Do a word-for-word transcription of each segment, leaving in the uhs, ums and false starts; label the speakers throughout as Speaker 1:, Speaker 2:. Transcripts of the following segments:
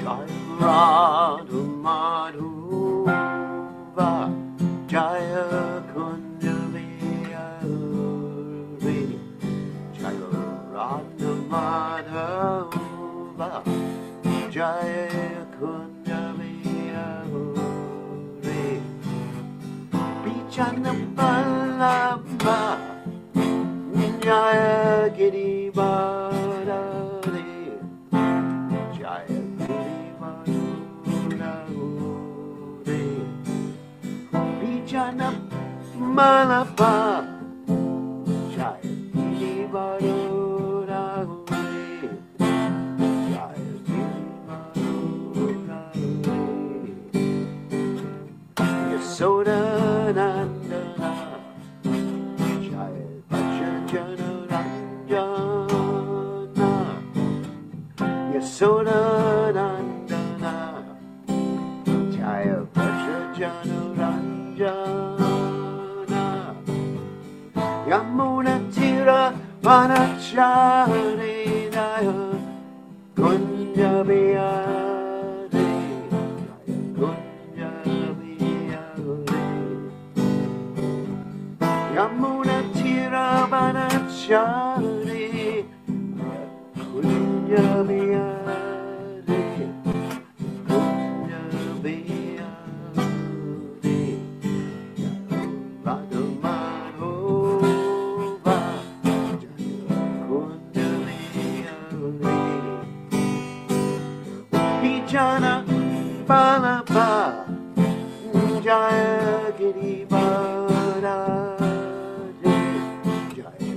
Speaker 1: Radha Madhuva Jaya Kunja Vihari Jaya Radha Madhuva Jaya Kunja Vihari Bichana Palava Jaya Girivardhari Jaya Girivardhari Bichana Malapa Jaya Girivardhari Jaya Girivardhari Yasoda Nandana Jaya Vajrajana Ranjana Yasoda Nandana Jaya Vajrajana Ranjana Yamuna Tira Vanachari Jaya Kunja Vihari Jaya Kunja Vihari Yamuna Tira Vanachari Kunja Vihari Kunja Vihari Radha Madhuva Kunja Vihari Bijana Palapa Jaya Girivardhari Jaya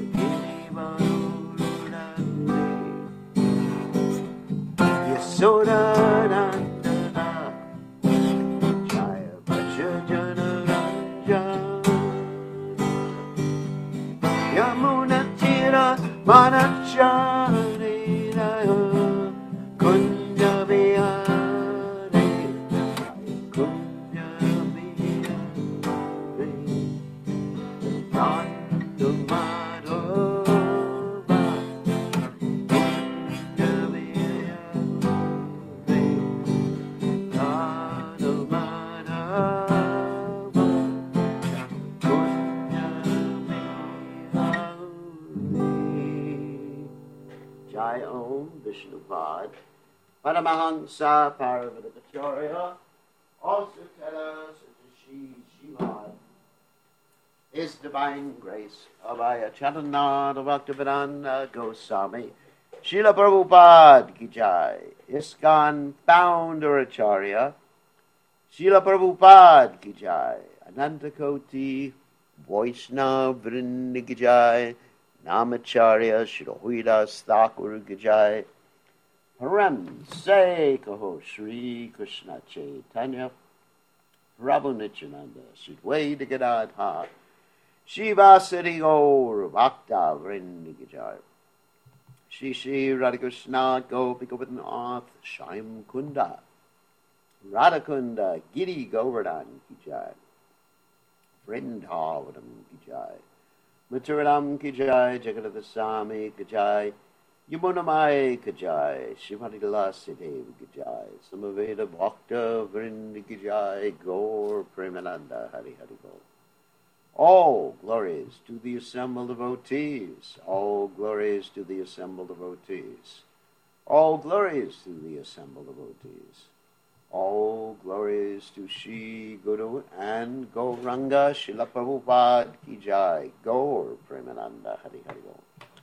Speaker 1: Girivardhari Yasoda Nandana Jaya Vajrajana Ranjana Yamuna Tira Vanachari Jaya Kunja Vihari Kunja Vihari Radha Madhuva Kunja Vihari Radha Madhuva Kunja Vihari Jai Om Vishnupad Paramahansa Paravatakacharya also tell us that Shri Srimad is divine grace of Ayachananda Bhaktivedanta Goswami Srila Prabhupada Ki Jai ISKCON founder Acharya Srila Prabhupada Ki Jai Ananta Koti Vaishnava Vrinda Ki Jai Namacharya Srila Haridas Thakur Ki Jai Param Se Kaho Shri Krishna Chaitanya Prabhu Nityananda Sudvaita Gadadha Shivasati Gaur Bhakta Vrinda Ki Jai Shri Shri Radhakrishna Gopi Govardhanath Shyam Kunda Radhakunda Giri Govardhan Ki Jai Vrindavanam Ki Jai Mathuram Ki Jai Jagadadha Swami Ki Jai Yamunamai Ki Jai Shrimati Lalasi Devi Ki Jai Samaveda Bhakta Vrinda Ki Jai Gaur Premananda Hari Hari Bol. All glories to the assembled devotees. All glories to the assembled devotees. All glories to the assembled devotees. All glories to Shri Guru and Gauranga Srila Prabhupada Ki Jai Gaur Premananda Hari Hari Bol.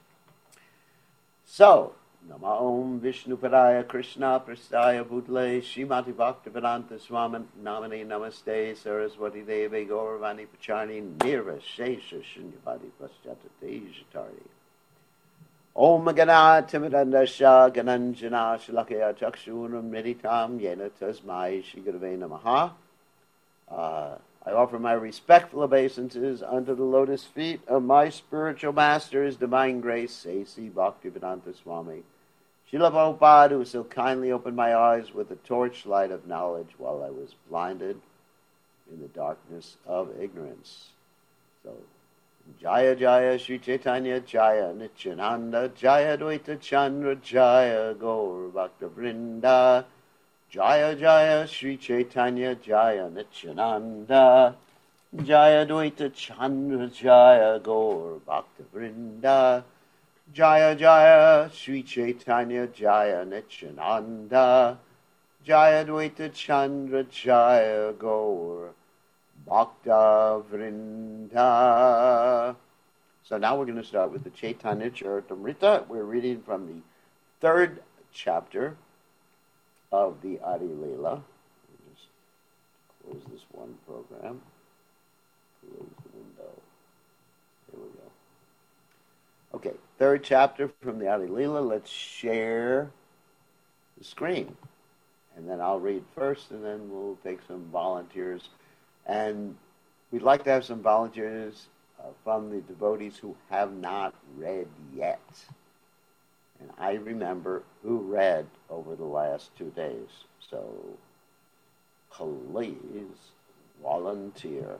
Speaker 1: So, Nama Om Vishnupadaya Krishna Prasthaya Bhutale Srimati Bhaktivedanta Swami Namane Namaste Saraswati Devi Gauravani Pacharni Nirva Shesha Shunyavadi Paschatati Jatari Om Gana Timidandasha Gananjana Shalakaya Chakshunam Meditam Yena Tasmai Shri Gurave Namaha. Uh, I offer my respectful obeisances unto the lotus feet of my spiritual master, His Divine Grace, A C Bhaktivedanta Swami, Srila Prabhupada, who so kindly opened my eyes with the torchlight of knowledge while I was blinded in the darkness of ignorance. So, Jaya Jaya Sri Chaitanya Jaya Nityananda Jaya Dvaita Chandra Jaya Gaur Bhakta Vrinda Jaya Jaya Sri Chaitanya Jaya Nityananda Jaya Dvaita Chandra Jaya Gaur Bhakta Vrinda Jaya Jaya Sri Chaitanya Jaya Nityananda Jaya Dvaita Chandra Jaya Gaur Bhakta Vrinda. So now we're going to start with the Chaitanya Charitamrita. We're reading from the third chapter of the Adi Leela. Just close this one program. Close the window. There we go. Okay, third chapter from the Adi Leela. Let's share the screen. And then I'll read first, and then we'll take some volunteers. And we'd like to have some volunteers uh, from the devotees who have not read yet. And I remember who read over the last two days. So please volunteer.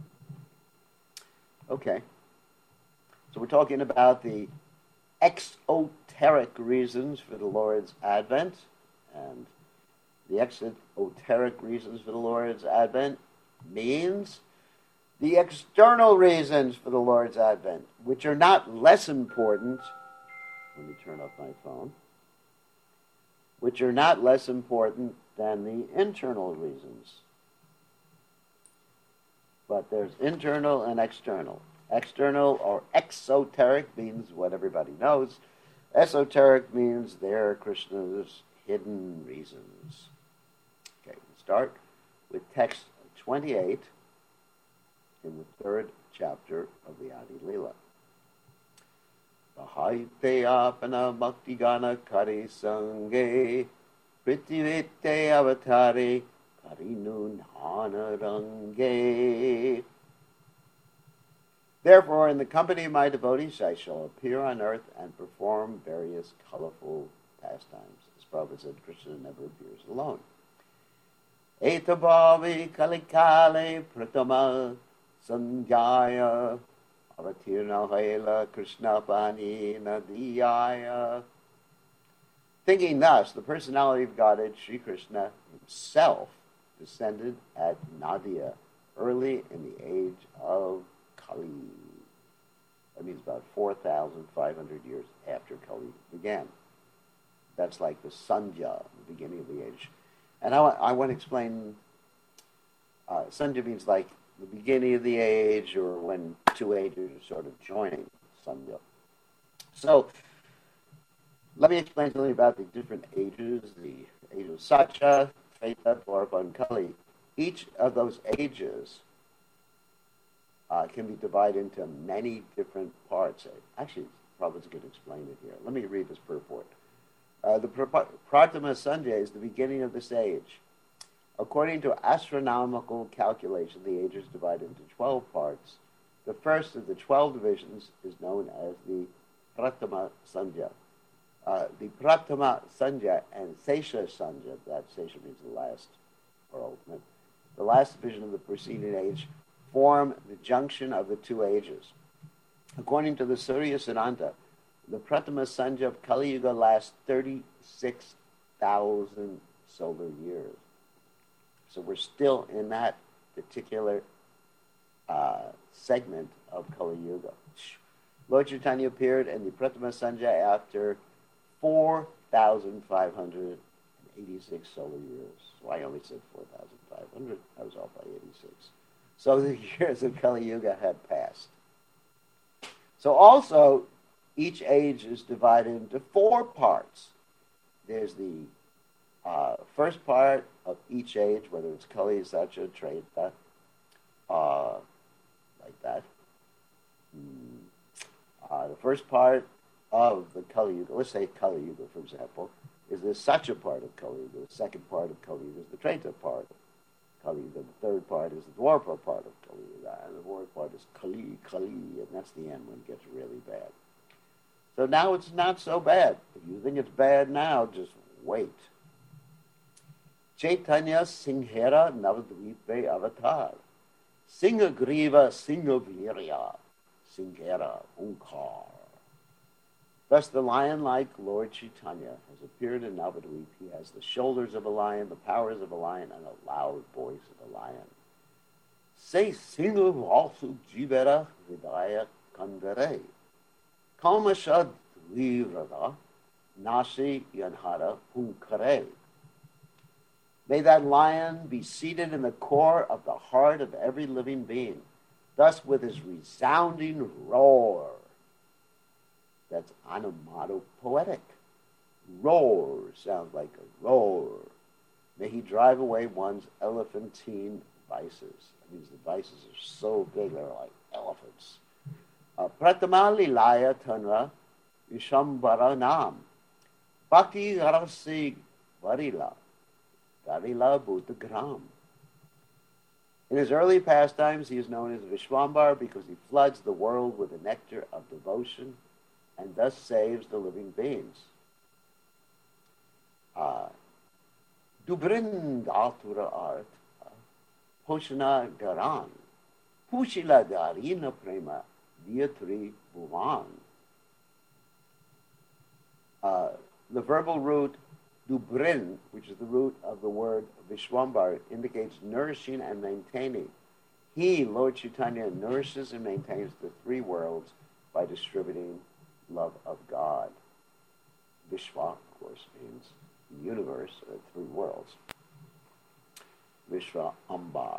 Speaker 1: Okay. So we're talking about the exoteric reasons for the Lord's Advent. And the exoteric reasons for the Lord's Advent means the external reasons for the Lord's Advent, which are not less important. Let me turn off my phone. Which are not less important than the internal reasons. But there's internal and external. External or exoteric means what everybody knows. Esoteric means they're Krishna's hidden reasons. Okay, we'll start with text twenty-eight in the third chapter of the Adi Leela. Bahayte apana bhakti gana kari sange pritivite avatare karinu nana range. Therefore, in the company of my devotees, I shall appear on earth and perform various colorful pastimes. As Prabhupada said, Krishna never appears alone. Etabhavi kalikale pratama sanjaya avatirna haila krishna pani nadiyaya. Thinking thus, the personality of Godhead, Sri Krishna himself, descended at Nadia early in the age of Kali. That means about four thousand five hundred years after Kali began. That's like the Sandhya, the beginning of the age. And I, I want to explain, uh, Sandhya means like the beginning of the age, or when two ages are sort of joining Sandhya. So, let me explain something about the different ages, the age of Satya, Treta, Dwapara, and Kali. Each of those ages uh, can be divided into many different parts. Actually, Prabhupada's going to explain it here. Let me read this purport. Uh, the Pratama Sandhya is the beginning of this age. According to astronomical calculation, the age is divided into twelve parts. The first of the twelve divisions is known as the Pratama Sandhya. Uh, the Pratama Sandhya and Sesha Sandhya, that Sesha means the last or ultimate, the last division of the preceding age, form the junction of the two ages. According to the Surya Siddhanta, the Pratama Sandhya of Kali Yuga lasts thirty-six thousand solar years. So we're still in that particular uh, segment of Kali Yuga. Lord Chaitanya appeared in the Pratama Sandhya after four thousand five hundred eighty-six solar years. So I only said four thousand five hundred. I was off by eighty-six. So the years of Kali Yuga had passed. So also, each age is divided into four parts. There's the uh, first part of each age, whether it's Kali, Satya, Treta, uh, like that. Mm. Uh, the first part of the Kali Yuga, let's say Kali Yuga, for example, is the Satya part of Kali Yuga. The second part of Kali Yuga is the Treta part of Kali Yuga. The third part is the Dwapara part of Kali Yuga. And the fourth part is Kali, Kali, and that's the end when it gets really bad. So now it's not so bad. If you think it's bad now, just wait. Chaitanya Singhera Navadvipe Avatar. Singhagriva Singhavirya Singhera Unkar. Thus the lion-like Lord Chaitanya has appeared in Navadvip. He has the shoulders of a lion, the powers of a lion, and a loud voice of a lion. Se sinu vasu jivera hridaya kandare. Kamashad livrada nasi yanhara punkare. May that lion be seated in the core of the heart of every living being. Thus with his resounding roar. That's onomatopoetic. Roar sounds like a roar. May he drive away one's elephantine vices. That means the vices are so big, they're like elephants. Pratama Lilaya Tanra Vishambara Nam Bhakti Rasi Varila Darila Bhuttagram. In his early pastimes, he is known as Vishwambar because he floods the world with the nectar of devotion and thus saves the living beings. Uh, Dubrindatura art, Poshana Garan, Pushila Darina Prema, Diatri Bhuvan. Uh, the verbal root Dubrin, which is the root of the word Vishwambar, indicates nourishing and maintaining. He, Lord Chaitanya, nourishes and maintains the three worlds by distributing love of God. Vishwa, of course, means the universe, or three worlds. Vishwa Ambar.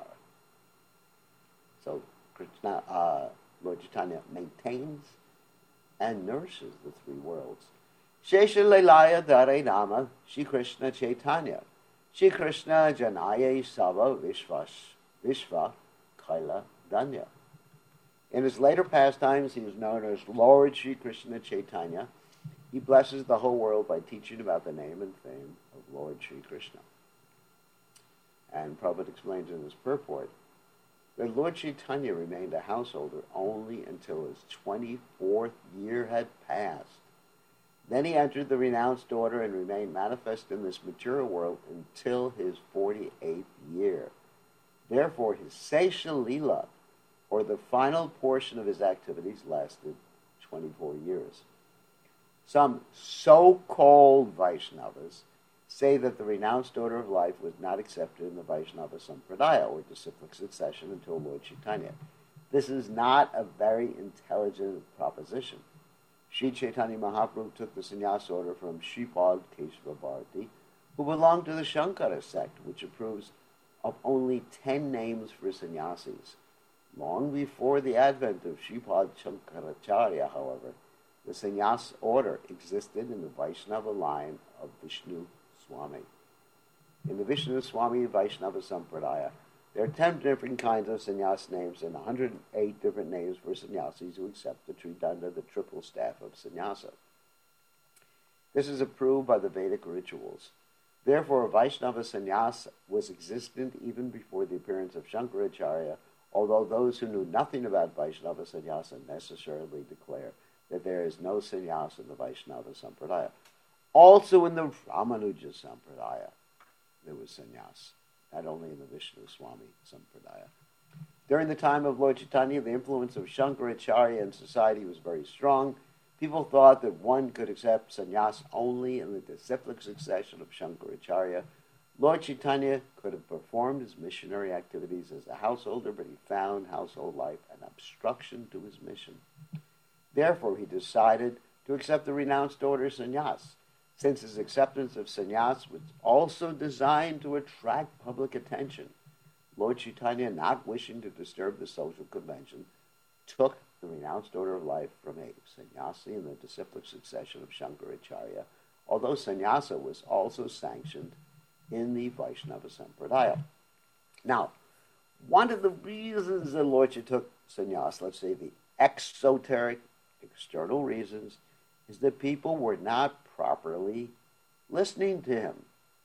Speaker 1: So Krishna, uh, Lord Chaitanya maintains and nourishes the three worlds. Shesha Leilaya Dare Nama Shri Krishna Chaitanya Shri Krishna Janaya Sava Vishvas Vishva Kaila Danya. In his later pastimes, he is known as Lord Shri Krishna Chaitanya. He blesses the whole world by teaching about the name and fame of Lord Shri Krishna. And Prabhupada explains in his purport that Lord Chaitanya remained a householder only until his twenty-fourth year had passed. Then he entered the renounced order and remained manifest in this material world until his forty-eighth year. Therefore, his Sesha Leela, or the final portion of his activities, lasted twenty-four years. Some so-called Vaishnavas say that the renounced order of life was not accepted in the Vaishnava Sampradaya, or disciplic succession, until Lord Chaitanya. This is not a very intelligent proposition. Sri Chaitanya Mahaprabhu took the sannyas order from Sripad Keshava Bharati, who belonged to the Shankara sect, which approves of only ten names for sannyasis. Long before the advent of Sripad Shankaracharya, however, the sannyas order existed in the Vaishnava line of Vishnu Swami. In the Vishnu Swami Vaishnava Sampradaya, there are ten different kinds of sannyas names and one hundred eight different names for sannyasis who accept the Tridanda, the triple staff of sannyasa. This is approved by the Vedic rituals. Therefore, Vaishnava sannyas was existent even before the appearance of Shankaracharya, although those who knew nothing about Vaishnava sannyasa necessarily declare that there is no sannyas in the Vaishnava Sampradaya. Also in the Ramanuja Sampradaya, there was sannyas, not only in the Vishnu Swami Sampradaya. During the time of Lord Chaitanya, the influence of Shankaracharya in society was very strong. People thought that one could accept sannyas only in the disciplic succession of Shankaracharya. Lord Chaitanya could have performed his missionary activities as a householder, but he found household life an obstruction to his mission. Therefore, he decided to accept the renounced order sannyas. Since his acceptance of sannyas was also designed to attract public attention, Lord Chaitanya, not wishing to disturb the social convention, took the renounced order of life from a sannyasi in the disciplic succession of Shankaracharya, although sannyasa was also sanctioned in the Vaishnava Sampradaya. Now, one of the reasons that Lord Chaitanya took sannyas, let's say the exoteric, external reasons, is that people were not properly listening to him.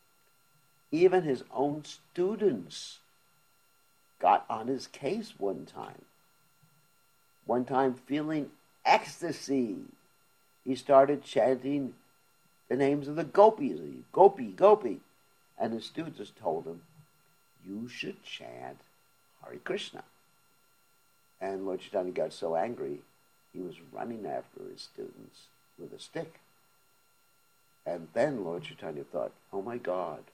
Speaker 1: Even his own students got on his case one time. One time, feeling ecstasy, he started chanting the names of the gopis, Gopi, Gopi. And his students told him, you should chant Hare Krishna. And Lord Chaitanya got so angry, he was running after his students with a stick. And then Lord Chaitanya thought, oh my God,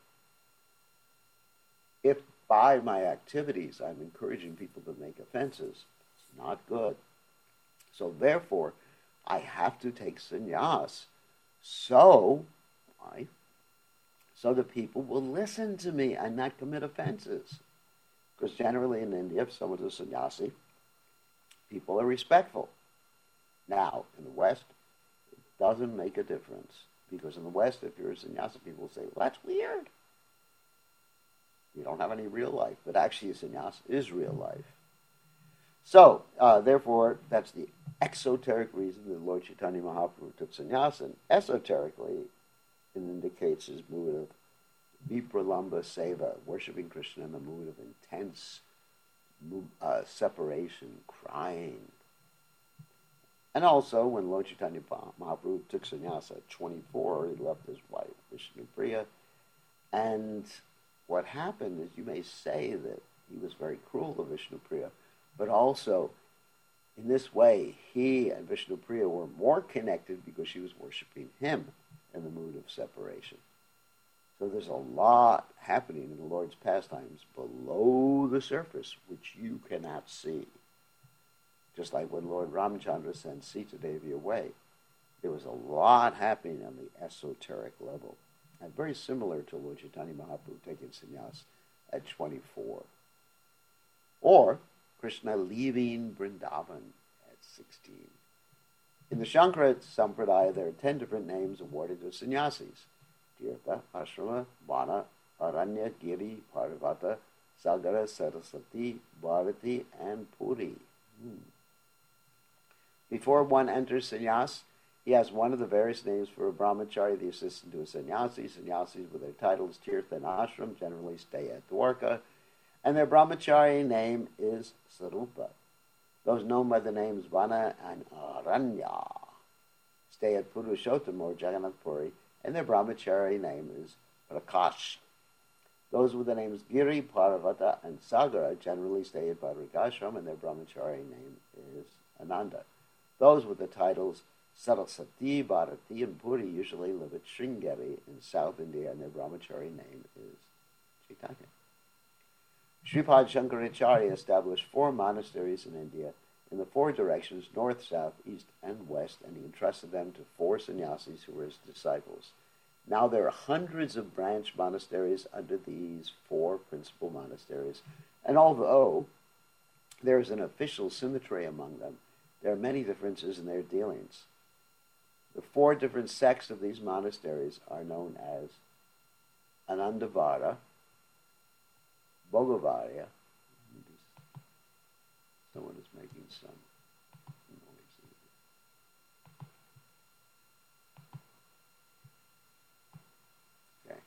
Speaker 1: if by my activities I'm encouraging people to make offenses, it's not good. So therefore, I have to take sannyas so, why? So the people will listen to me and not commit offenses. Because generally in India, if someone's a sannyasi, people are respectful. Now, in the West, it doesn't make a difference. Because in the West, if you're a sannyasi, people will say, well, that's weird. You don't have any real life. But actually, a sannyas is real life. So, uh, therefore, that's the exoteric reason that Lord Chaitanya Mahaprabhu took sannyas. And esoterically, it indicates his mood of vipralamba seva, worshiping Krishna in the mood of intense uh, separation, crying. And also, when Lord Chaitanya Mahaprabhu took sannyasa at twenty-four, he left his wife, Vishnupriya. And what happened is, you may say that he was very cruel to Vishnupriya, but also, in this way, he and Vishnupriya were more connected because she was worshiping him in the mood of separation. So there's a lot happening in the Lord's pastimes below the surface, which you cannot see. Just like when Lord Ramchandra sent Sita Devi away, there was a lot happening on the esoteric level. And very similar to Lord Chaitanya Mahaprabhu taking sannyas at twenty-four. Or Krishna leaving Vrindavan at sixteen. In the Shankara Sampradaya, there are ten different names awarded to sannyasis. Tirtha, Ashrama, Vana, Aranya, Giri, Parvata, Sagara, Saraswati, Bharati, and Puri. Hmm. Before one enters sannyas, he has one of the various names for a brahmachari, the assistant to a sannyasi. Sannyasis with their titles Tirtha and Ashram generally stay at Dwarka, and their brahmachari name is Sarupa. Those known by the names Vana and Aranya stay at Purushottam or Jagannath Puri, and their brahmachari name is Prakash. Those with the names Giri, Parvata, and Sagara generally stay at Badrikashram, and their brahmachari name is Ananda. Those with the titles Saraswati, Bharati, and Puri usually live at Sringeri in South India, and their brahmachari name is Chaitanya. Sripad Shankaracharya established four monasteries in India in the four directions, north, south, east, and west, and he entrusted them to four sannyasis who were his disciples. Now there are hundreds of branch monasteries under these four principal monasteries, and although there is an official symmetry among them, there are many differences in their dealings. The four different sects of these monasteries are known as Anandavara, Bhogavarya. Someone is making some noise. Okay.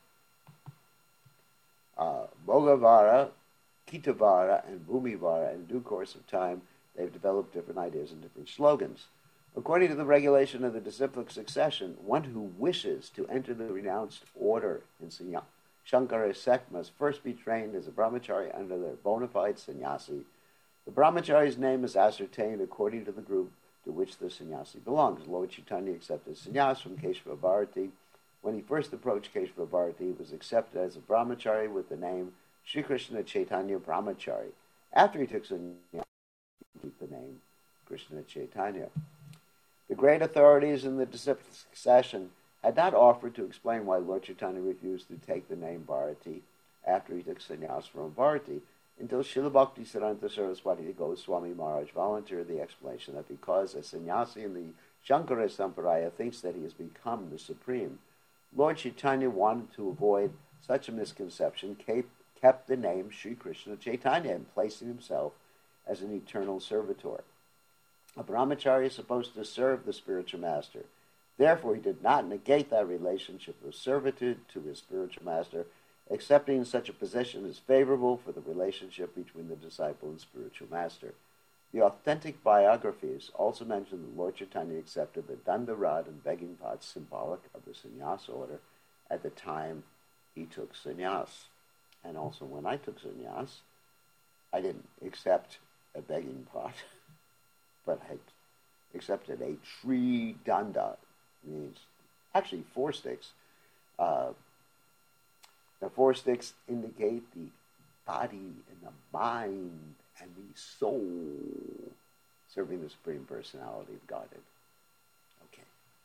Speaker 1: Uh, Bhogavara, Kitavara, and Bhumivara. In due course of time, they've developed different ideas and different slogans. According to the regulation of the disciplic succession, one who wishes to enter the renounced order in Sanya, Shankara sect must first be trained as a brahmachari under their bona fide sannyasi. The brahmachari's name is ascertained according to the group to which the sannyasi belongs. Lord Chaitanya accepted sannyas from Keshava Bharati. When he first approached Keshava Bharati, he was accepted as a brahmachari with the name Sri Krishna Chaitanya Brahmachari. After he took sannyas, he kept the name Krishna Chaitanya. The great authorities in the disciplic succession had not offered to explain why Lord Chaitanya refused to take the name Bharati after he took sannyas from Bharati, until Srila Bhakti Siddhanta Saraswati Goswami Maharaj volunteered the explanation that because a sannyasi in the Shankara Sampradaya thinks that he has become the supreme, Lord Chaitanya wanted to avoid such a misconception, kept the name Sri Krishna Chaitanya and placing himself as an eternal servitor. A brahmachari is supposed to serve the spiritual master. Therefore, he did not negate that relationship of servitude to his spiritual master. Accepting such a position is favorable for the relationship between the disciple and spiritual master. The authentic biographies also mention that Lord Chaitanya accepted the danda rod and begging pot symbolic of the sannyas order at the time he took sannyas. And also when I took sannyas, I didn't accept a begging pot, but I accepted a tree danda means actually four sticks. Uh, the four sticks indicate the body and the mind and the soul serving the Supreme Personality of Godhead. Okay.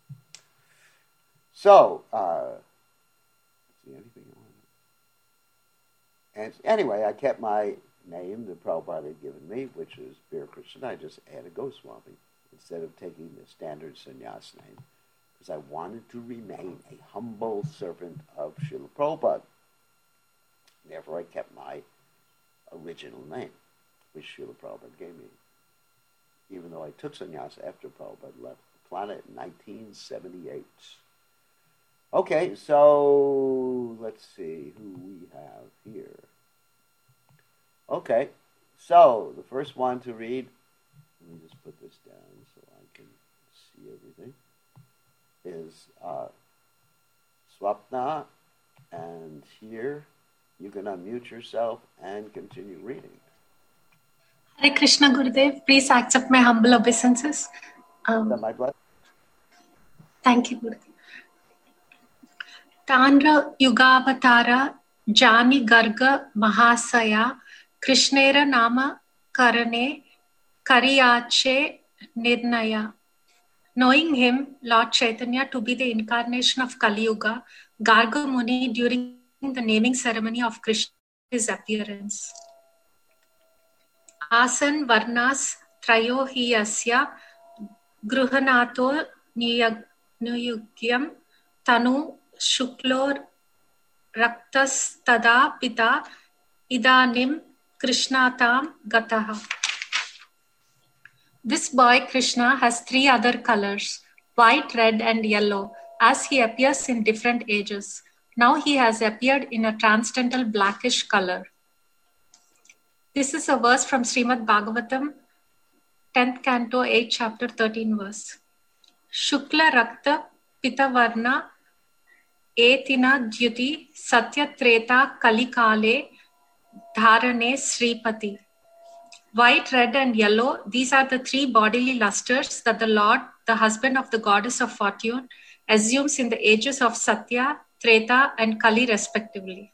Speaker 1: So, uh, see anything on it? And anyway, I kept my name that Prabhupada had given me, which is Bir Krishna. I just added Goswami instead of taking the standard sannyas name, because I wanted to remain a humble servant of Srila Prabhupada. Therefore, I kept my original name, which Srila Prabhupada gave me, even though I took sannyas after Prabhupada left the planet in nineteen seventy-eight. Okay, so let's see who we have here. Okay, so the first one to read, let me just put this down so I can see everything, is uh, Swapna, and here you can unmute yourself and continue reading.
Speaker 2: Hare Krishna Gurudev, please accept my humble obeisances. Um,
Speaker 1: Is that my blessing?
Speaker 2: Thank you, Gurudev. Tandra Yugavatara Jani Garga Mahasaya Krishnera Nama Karane Kariyache Nirnaya. Knowing him, Lord Chaitanya, to be the incarnation of Kali Yuga, Garga Muni, during the naming ceremony of Krishna's appearance. Asan Varnas Trayo hi asya Gruhanato Nuyugyam Tanu Shuklor Raktas Tada Pita Idanim Krishnatam Gataha. This boy Krishna has three other colors, white, red and yellow, as he appears in different ages. Now he has appeared in a transcendental blackish color. This is a verse from Srimad Bhagavatam, tenth canto, eighth chapter, thirteenth verse. Shukla Rakta Pitavarna Etina Dhyuti Satya Treta Kalikale Dharane Sripati. White, red and yellow, these are the three bodily lusters that the Lord, the husband of the goddess of fortune, assumes in the ages of Satya, Treta and Kali respectively.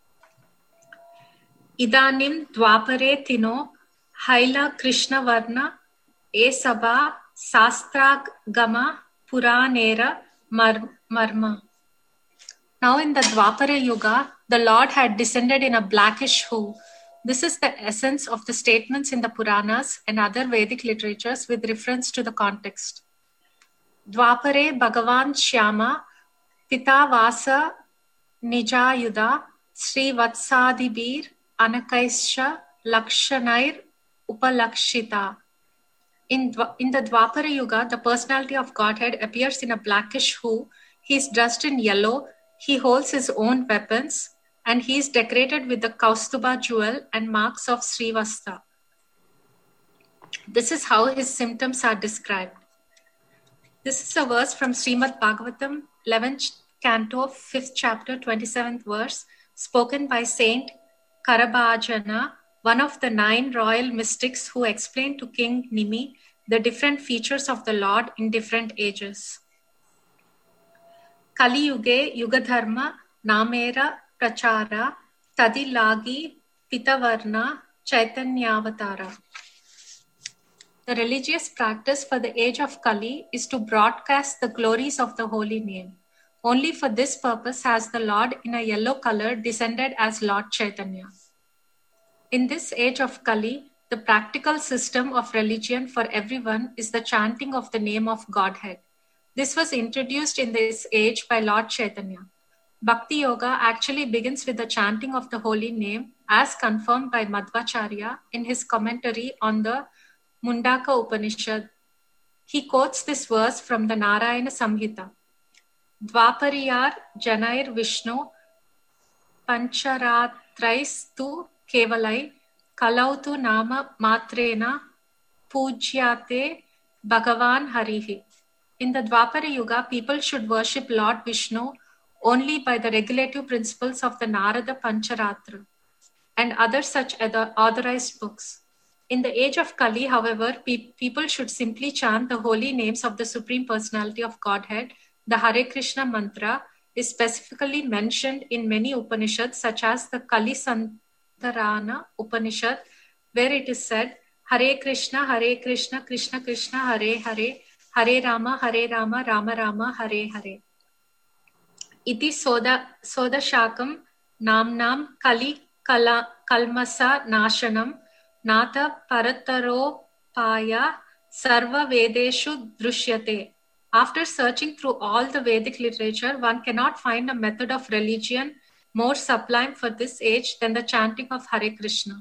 Speaker 2: Idanim Dwapare Tino Haila Krishna Varna Esaba Sastra Gama Puranera Marma. Now in the Dwapara Yuga, the Lord had descended in a blackish hue. This is the essence of the statements in the Puranas and other Vedic literatures with reference to the context. Dwapare Bhagavan Shyama Pita Vasa Nijayuda Sri Vatsadibir Anakaisha Lakshanair Upalakshita. In, in the Dwapara Yuga, the personality of Godhead appears in a blackish hue. He is dressed in yellow. He holds his own weapons, and he is decorated with the Kaustuba jewel and marks of Srivasta. This is how his symptoms are described. This is a verse from Srimad Bhagavatam, eleventh canto, fifth chapter, twenty-seventh verse, spoken by Saint Karabhajana, one of the nine royal mystics who explained to King Nimi the different features of the Lord in different ages. Kali Yuge Yugadharma Namera Prachara Tadilagi Pitavarna Chaitanyavatara. The religious practice for the age of Kali is to broadcast the glories of the holy name. Only for this purpose has the Lord in a yellow color descended as Lord Chaitanya. In this age of Kali, the practical system of religion for everyone is the chanting of the name of Godhead. This was introduced in this age by Lord Chaitanya. Bhakti Yoga actually begins with the chanting of the holy name as confirmed by Madhvacharya in his commentary on the Mundaka Upanishad. He quotes this verse from the Narayana Samhita. Dvapariyar Janair Vishnu Pancharatrais tu Kevalai Kalautu Nama Matrena Pujyate Bhagavan Harihi. In the Dwapara Yuga, people should worship Lord Vishnu only by the regulative principles of the Narada Pancharatra and other such other authorized books. In the age of Kali, however, pe- people should simply chant the holy names of the Supreme Personality of Godhead The Hare Krishna mantra is specifically mentioned in many Upanishads, such as the Kali Santarana Upanishad, where it is said, Hare Krishna, Hare Krishna, Krishna Krishna, Hare Hare, Hare Rama, Hare Rama, Rama Rama, Hare Hare. Iti soda, soda shakam namnam Kali Kala, Kalmasa Nashanam Nata Parataro Paya Sarva Vedeshu Drushyate. After searching through all the Vedic literature, one cannot find a method of religion more sublime for this age than the chanting of Hare Krishna.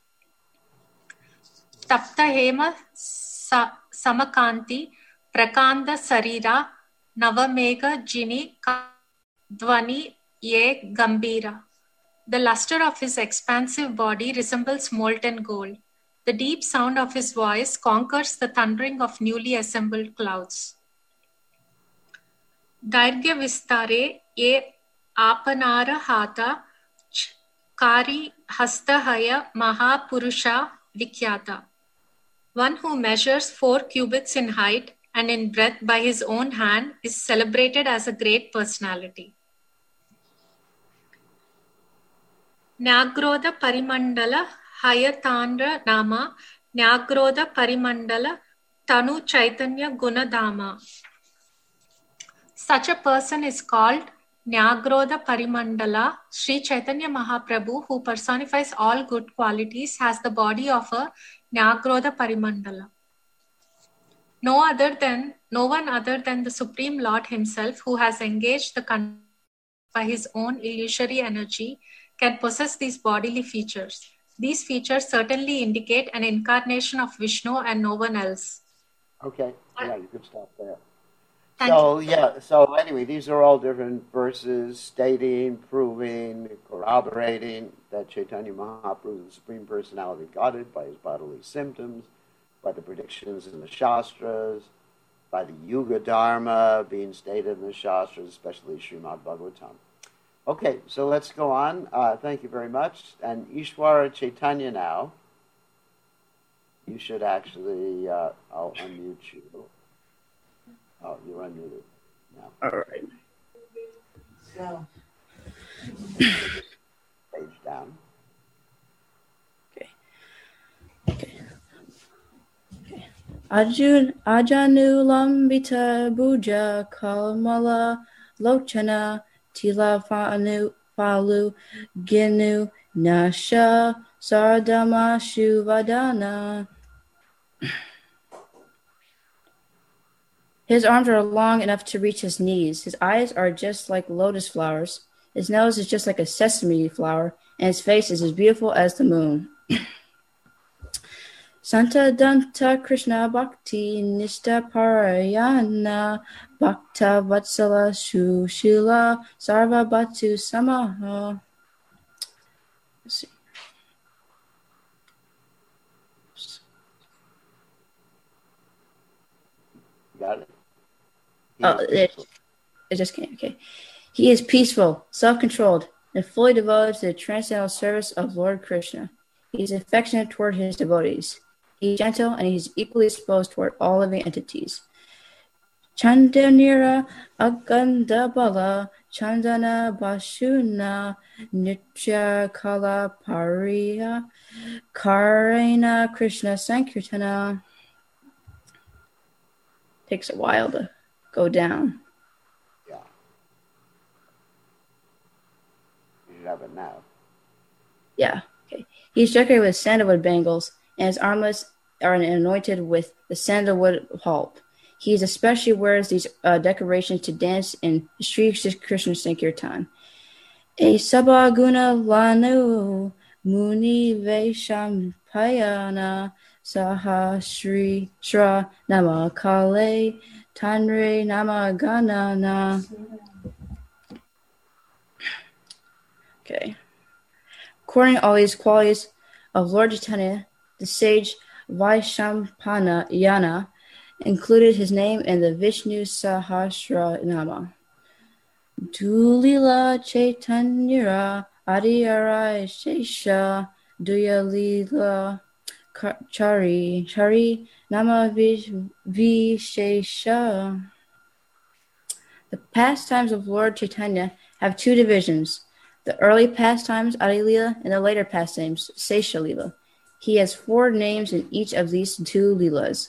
Speaker 2: Tapta Hema Samakanti Prakanda Sarira Navamega Jini Dvani Ye Gambira. The luster of his expansive body resembles molten gold. The deep sound of his voice conquers the thundering of newly assembled clouds. Dairgya Vistare Ye Apanara Hata Kari Hastahaya Mahapurusha Vikyata. One who measures four cubits in height and in breadth by his own hand is celebrated as a great personality. Nyagrodha Parimandala Hayatandra Nama Nyagrodha Parimandala Tanu Chaitanya Gunadama. Such a person is called Nyagrodha Parimandala. Sri Chaitanya Mahaprabhu, who personifies all good qualities, has the body of a Nyagrodha Parimandala. No other than, no one other than the Supreme Lord himself, who has engaged the conditions by his own illusory energy, can possess these bodily features. These features certainly indicate an incarnation of Vishnu and no one else.
Speaker 1: Okay, yeah, you can stop there.
Speaker 2: Thank
Speaker 1: so,
Speaker 2: you.
Speaker 1: yeah, so anyway, these are all different verses stating, proving, corroborating that Chaitanya Mahaprabhu is the Supreme Personality of Godhead by his bodily symptoms, by the predictions in the Shastras, by the Yuga Dharma being stated in the Shastras, especially Srimad Bhagavatam. Okay, so let's go on. Uh, thank you very much. And Ishwara Chaitanya now. You should actually, uh, I'll unmute you. Oh, you're unmuted now.
Speaker 3: All right.
Speaker 1: So, page down.
Speaker 3: Okay. Okay. Okay. Ajun Ajanu Lambita Bhuja Kalmala Lochana Tila Fanu Falu Ginu Nasha Sardama Shuvadana. His arms are long enough to reach his knees. His eyes are just like lotus flowers. His nose is just like a sesame flower, and his face is as beautiful as the moon. Santa Danta Krishna Bhakti Nishta Parayana Bhakta Vatsala Shushila Sarva Bhatu Samaha. Let's see.
Speaker 1: Got it? He
Speaker 3: Oh, it, it just came. Okay. He is peaceful, self-controlled, and fully devoted to the transcendental service of Lord Krishna. He is affectionate toward his devotees. He is gentle, and he is equally disposed toward all living entities. Chandanira Agandabala Chandana Bashuna Nitya Kala Pariya Karena Krishna Sankirtana. Takes a while to go down.
Speaker 1: Yeah. You should have it now.
Speaker 3: Yeah. Okay. He is decorated with sandalwood bangles, and his armlets are anointed with the sandalwood pulp. He especially wears these uh, decorations to dance in Sri Krishna Sankirtan. A sabaguna lanu muni veshampayana sahasri shra namakale tanre namaganana. Okay. According to all these qualities of Lord Chaitanya, the sage Vaishampana Yana included his name in the Vishnu Sahasra Nama. Dulila Chaitanyara Adiyarai Shesha Duyalila Chari Chari Nama Vishesha. The pastimes of Lord Chaitanya have two divisions: the early pastimes, Adi-lila, and the later pastimes, Sesha-lila. He has four names in each of these two leelas.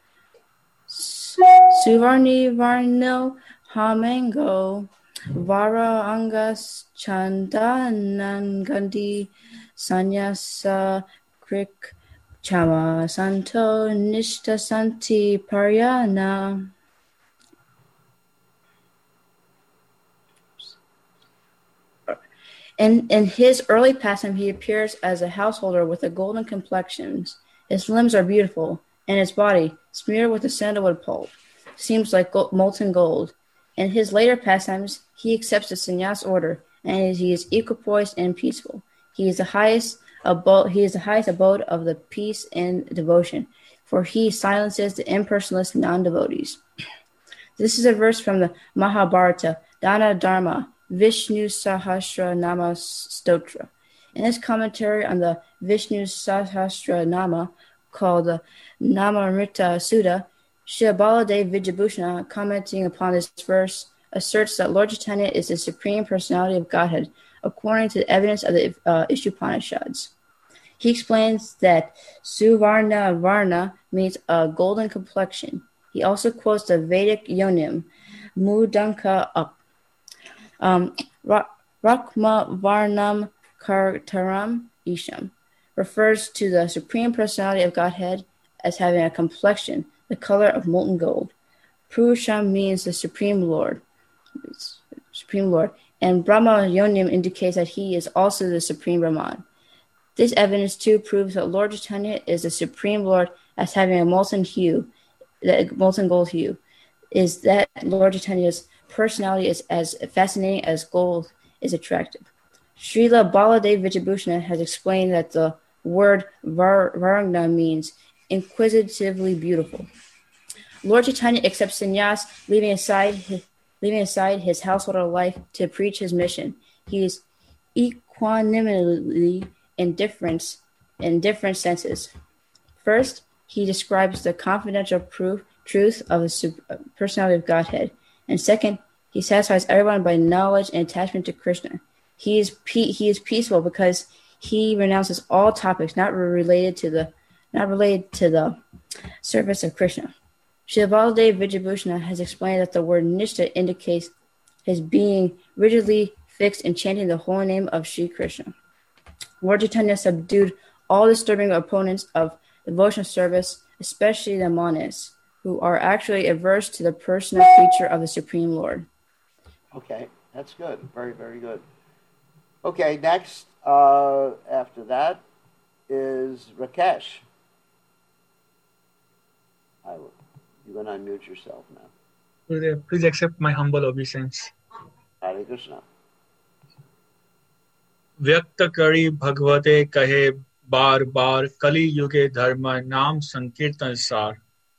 Speaker 3: Suvarni Varno Hamango Vara Angas Chandanangandi Sanyasa Krik Chama Santo Nishta Santi Paryana. In, in his early pastime, he appears as a householder with a golden complexion. His limbs are beautiful, and his body, smeared with a sandalwood pulp, seems like go- molten gold. In his later pastimes, he accepts the sannyas order, and he is equipoised and peaceful. He is the highest abode. He is the highest abode of the peace and devotion, for he silences the impersonalist non-devotees. This is a verse from the Mahabharata, Dana Dharma, Vishnu Sahasra Nama Stotra. In his commentary on the Vishnu Sahasra Nama, called the Namarita Sutta, Srila Baladev Vijayabhusha, commenting upon this verse, asserts that Lord Chaitanya is the Supreme Personality of Godhead, according to the evidence of the uh, Ishupanishads. He explains that Suvarna Varna means a golden complexion. He also quotes the Vedic Yonim, Mudanka up. Um, Rakma Varnam Kartaram Isham refers to the Supreme Personality of Godhead as having a complexion, the color of molten gold. Purusham means the Supreme Lord, Supreme Lord, and Brahma Yonim indicates that he is also the Supreme Brahman. This evidence too proves that Lord Chaitanya is the Supreme Lord as having a molten hue, that molten gold hue. Is that Lord Chaitanya's personality is as fascinating as gold is attractive. Srila Baladev Vijayabhusha has explained that the word var- Varangna means inquisitively beautiful. Lord Chaitanya accepts sannyas, leaving aside his, leaving aside his householder life to preach his mission. He is equanimity in different, in different senses. First, he describes the confidential proof, truth of the personality of Godhead. And second, he satisfies everyone by knowledge and attachment to Krishna. He is pe- he is peaceful because he renounces all topics not related to the not related to the service of Krishna. Srila Baladev Vijayabhusha has explained that the word Nishta indicates his being rigidly fixed in chanting the holy name of Sri Krishna. Lord Chaitanya subdued all disturbing opponents of devotional service, especially the monists, who are actually averse to the personal feature of the Supreme Lord.
Speaker 1: Okay, that's good. Very, very good. Okay, next, uh, after that, is Rakesh. I will, you're going to unmute yourself now.
Speaker 4: Gurudev, please accept my humble obeisance.
Speaker 1: Hare Krishna.
Speaker 4: व्यक्त करी भगवते कहे बार बार कली युगे धर्म नाम संकीर्तन सार.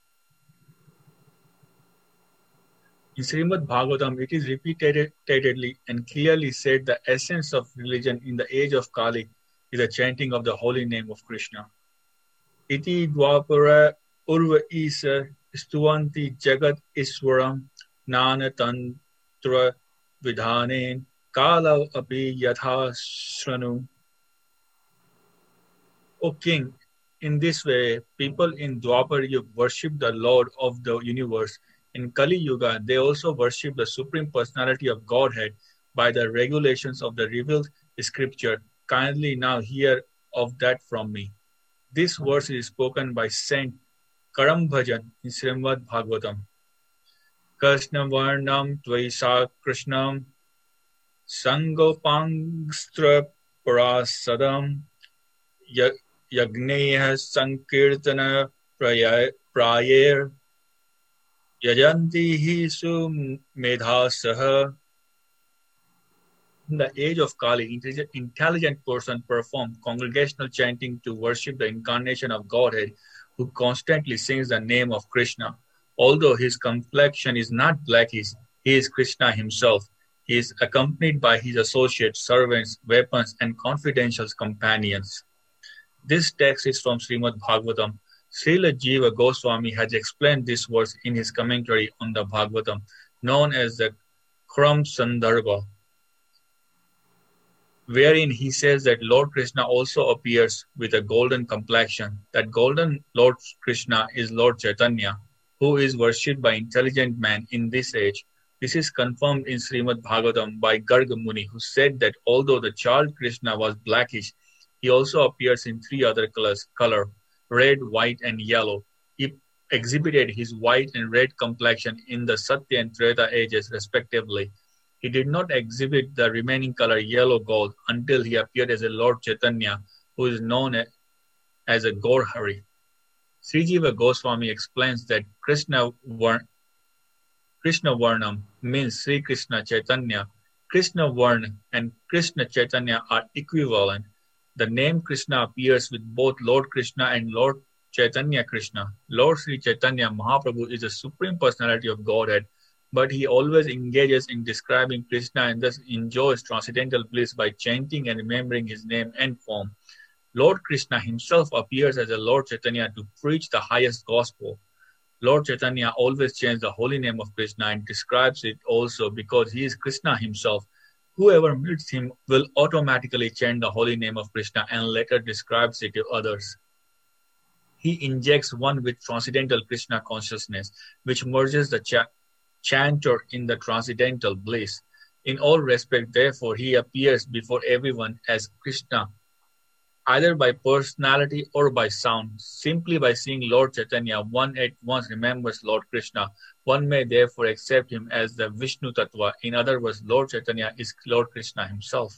Speaker 4: In Srimad Bhagavatam, it is repeatedly and clearly said the essence of religion in the age of Kali is the chanting of the holy name of Krishna. Iti dvapara urva isa stuvanti jagat iswaram nana tantra vidhanen kala api yatha shranu. O king, in this way, people in Dwapar Yuga worship the Lord of the universe. In Kali Yuga, they also worship the Supreme Personality of Godhead by the regulations of the revealed scripture. Kindly now hear of that from me. This verse is spoken by Saint Karambhajan in Srimad Bhagavatam. Krishna Varnam Tvaisa Krishnam Sangopangstra Parasadam Yagneya Sankirtana Prayer Yajanti hi su medhasaha. In the age of Kali, intelligent person performed congregational chanting to worship the incarnation of Godhead, who constantly sings the name of Krishna. Although his complexion is not blackish, he is Krishna himself. He is accompanied by his associates, servants, weapons, and confidential companions. This text is from Srimad Bhagavatam. Srila Jiva Goswami has explained this verse in his commentary on the Bhagavatam, known as the Kram Sandarbha, wherein he says that Lord Krishna also appears with a golden complexion. That golden Lord Krishna is Lord Chaitanya, who is worshipped by intelligent men in this age. This is confirmed in Srimad Bhagavatam by Garga Muni, who said that although the child Krishna was blackish, he also appears in three other colors, color, red, white, and yellow. He exhibited his white and red complexion in the Satya and Treta ages respectively. He did not exhibit the remaining color yellow gold until he appeared as a Lord Chaitanya, who is known as a Gaur Hari. Sri Jiva Goswami explains that Krishna, Var- Krishna Varnam means Sri Krishna Chaitanya. Krishna Varna and Krishna Chaitanya are equivalent. The name Krishna appears with both Lord Krishna and Lord Chaitanya Krishna. Lord Sri Chaitanya Mahaprabhu is the Supreme Personality of Godhead, but he always engages in describing Krishna and thus enjoys transcendental bliss by chanting and remembering his name and form. Lord Krishna himself appears as a Lord Chaitanya to preach the highest gospel. Lord Chaitanya always changes the holy name of Krishna and describes it also because he is Krishna himself. Whoever meets him will automatically chant the holy name of Krishna and later describes it to others. He injects one with transcendental Krishna consciousness, which merges the cha- chanter in the transcendental bliss. In all respect, therefore, he appears before everyone as Krishna, either by personality or by sound. Simply by seeing Lord Chaitanya, one at once remembers Lord Krishna. One may therefore accept him as the Vishnu Tattva. In other words, Lord Chaitanya is Lord Krishna himself.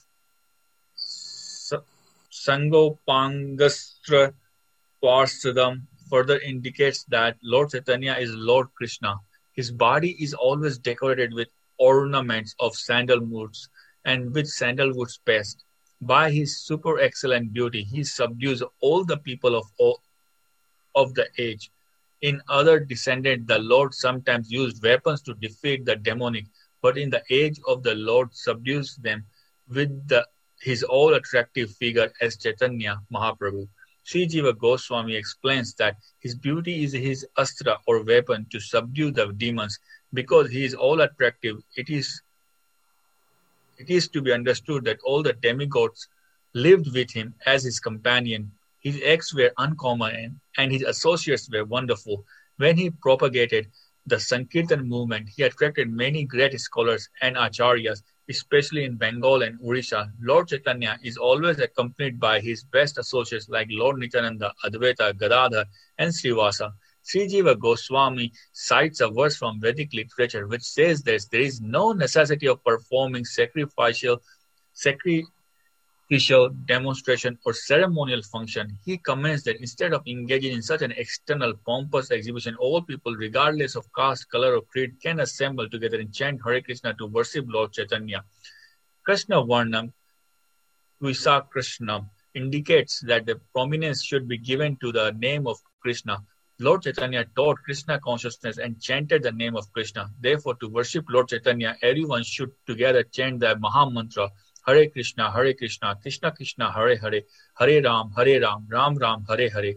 Speaker 4: Sangopangastra Parsadam further indicates that Lord Chaitanya is Lord Krishna. His body is always decorated with ornaments of sandalwoods and with sandalwood paste. By his super excellent beauty, he subdues all the people of, all, of the age. In other descendants, the Lord sometimes used weapons to defeat the demonic, but in the age of the Lord subdues them with the, his all-attractive figure as Chaitanya Mahaprabhu. Sri Jiva Goswami explains that his beauty is his astra or weapon to subdue the demons. Because he is all-attractive, it is It is to be understood that all the demigods lived with him as his companion. His acts were uncommon and his associates were wonderful. When he propagated the Sankirtan movement, he attracted many great scholars and acharyas, especially in Bengal and Odisha. Lord Chaitanya is always accompanied by his best associates like Lord Nityananda, Advaita, Gadadhar, and Srivasa. Sri Jiva Goswami cites a verse from Vedic literature which says that there is no necessity of performing sacrificial, sacrificial demonstration or ceremonial function. He comments that instead of engaging in such an external pompous exhibition, all people, regardless of caste, color, or creed, can assemble together and chant Hare Krishna to worship Lord Chaitanya. Krishna Varnam, Visa Krishnam, indicates that the prominence should be given to the name of Krishna. Lord Chaitanya taught Krishna consciousness and chanted the name of Krishna. Therefore, to worship Lord Chaitanya, everyone should together chant the Maha Mantra, Hare Krishna, Hare Krishna, Krishna Krishna, Hare Hare, Hare Ram, Hare Ram, Ram Ram, Hare Hare.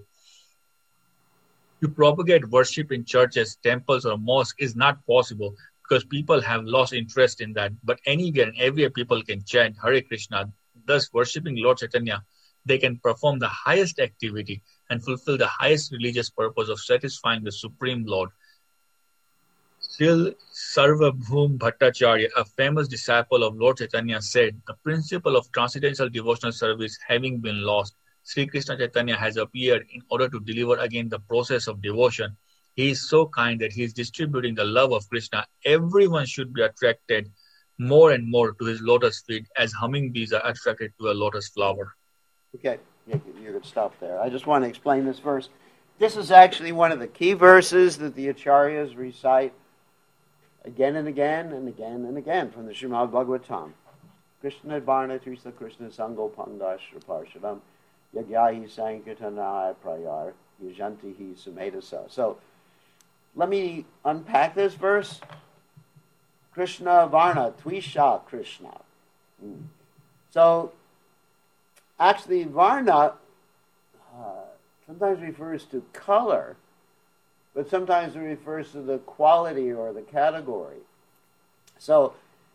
Speaker 4: To propagate worship in churches, temples, or mosques is not possible because people have lost interest in that. But anywhere and everywhere people can chant Hare Krishna, thus worshipping Lord Chaitanya. They can perform the highest activity and fulfill the highest religious purpose of satisfying the Supreme Lord. Srila Sarvabhauma Bhattacharya, a famous disciple of Lord Chaitanya, said, the principle of transcendental devotional service having been lost, Sri Krishna Chaitanya has appeared in order to deliver again the process of devotion. He is so kind that he is distributing the love of Krishna. Everyone should be attracted more and more to his lotus feet as hummingbees are attracted to a lotus flower.
Speaker 1: Okay, you could stop there. I just want to explain this verse. This is actually one of the key verses that the Acharyas recite again and again and again and again from the Srimad Bhagavatam. Krishna Varna Trisa Krishna Sango Pangashra Parshadam Yagyahi Sankirtanaya Prayar Yajantihi Sumedasa. So, let me unpack this verse. Krishna Varna Tvisha Krishna. Mm. So, actually, Varna uh, sometimes refers to color, but sometimes it refers to the quality or the category. So,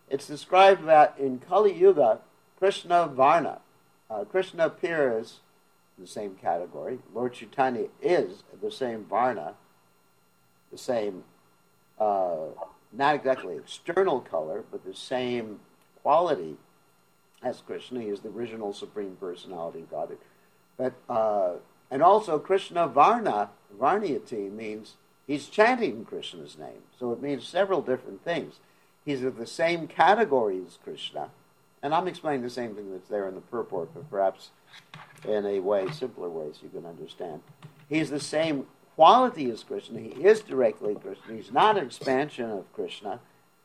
Speaker 1: It's described that in Kali Yuga, Krishna Varna, uh, Krishna appears in the same category. Lord Chaitanya is the same Varna, the same, uh, not exactly external color, but the same quality as Krishna. He is the original Supreme Personality of Godhead. But, uh, and also Krishna Varna, Varnayati, means he's chanting Krishna's name. So it means several different things. He's of the same category as Krishna. And I'm explaining the same thing that's there in the purport, but perhaps in a way, simpler way, so you can understand. He's the same quality as Krishna. He is directly Krishna. He's not an expansion of Krishna.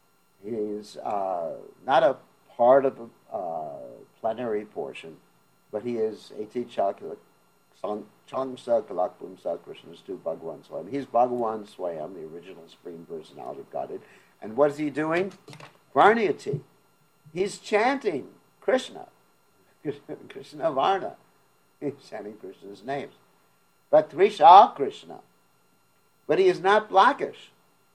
Speaker 1: He's uh, not a part of a uh, plenary portion, but he is Eti Chakla Changsa Kalakpumsa Krishna's to Bhagavan Swayam. He's Bhagavan Swayam, the original Supreme Personality of Godhead. And what is he doing? Varnayati. He's chanting Krishna. Krishna Varna. He's chanting Krishna's names. But Trisha Krishna. But he is not blackish.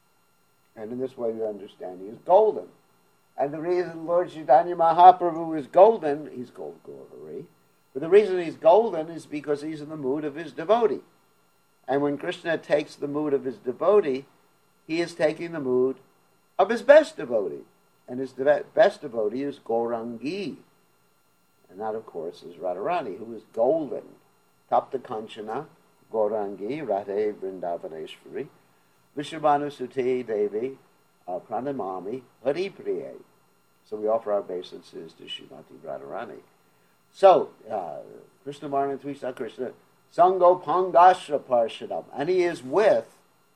Speaker 1: And in this way you understand he is golden. And the reason Lord Chaitanya Mahaprabhu is golden, he's gold glory, but the reason he's golden is because he's in the mood of his devotee. And when Krishna takes the mood of his devotee, he is taking the mood of his best devotee. And his de- best devotee is Gaurangi. And that, of course, is Radharani, who is golden. Tapta Kanchana, Gaurangi, Radhe Vrindavaneshwari, Vishabhanu Sute Devi, uh, Pranamami, Hari Priye. So we offer our obeisances to Srimati Radharani. So, uh, Krishna Varna Tvisa Krishna, Sango Pangashra Parshadam. And he is with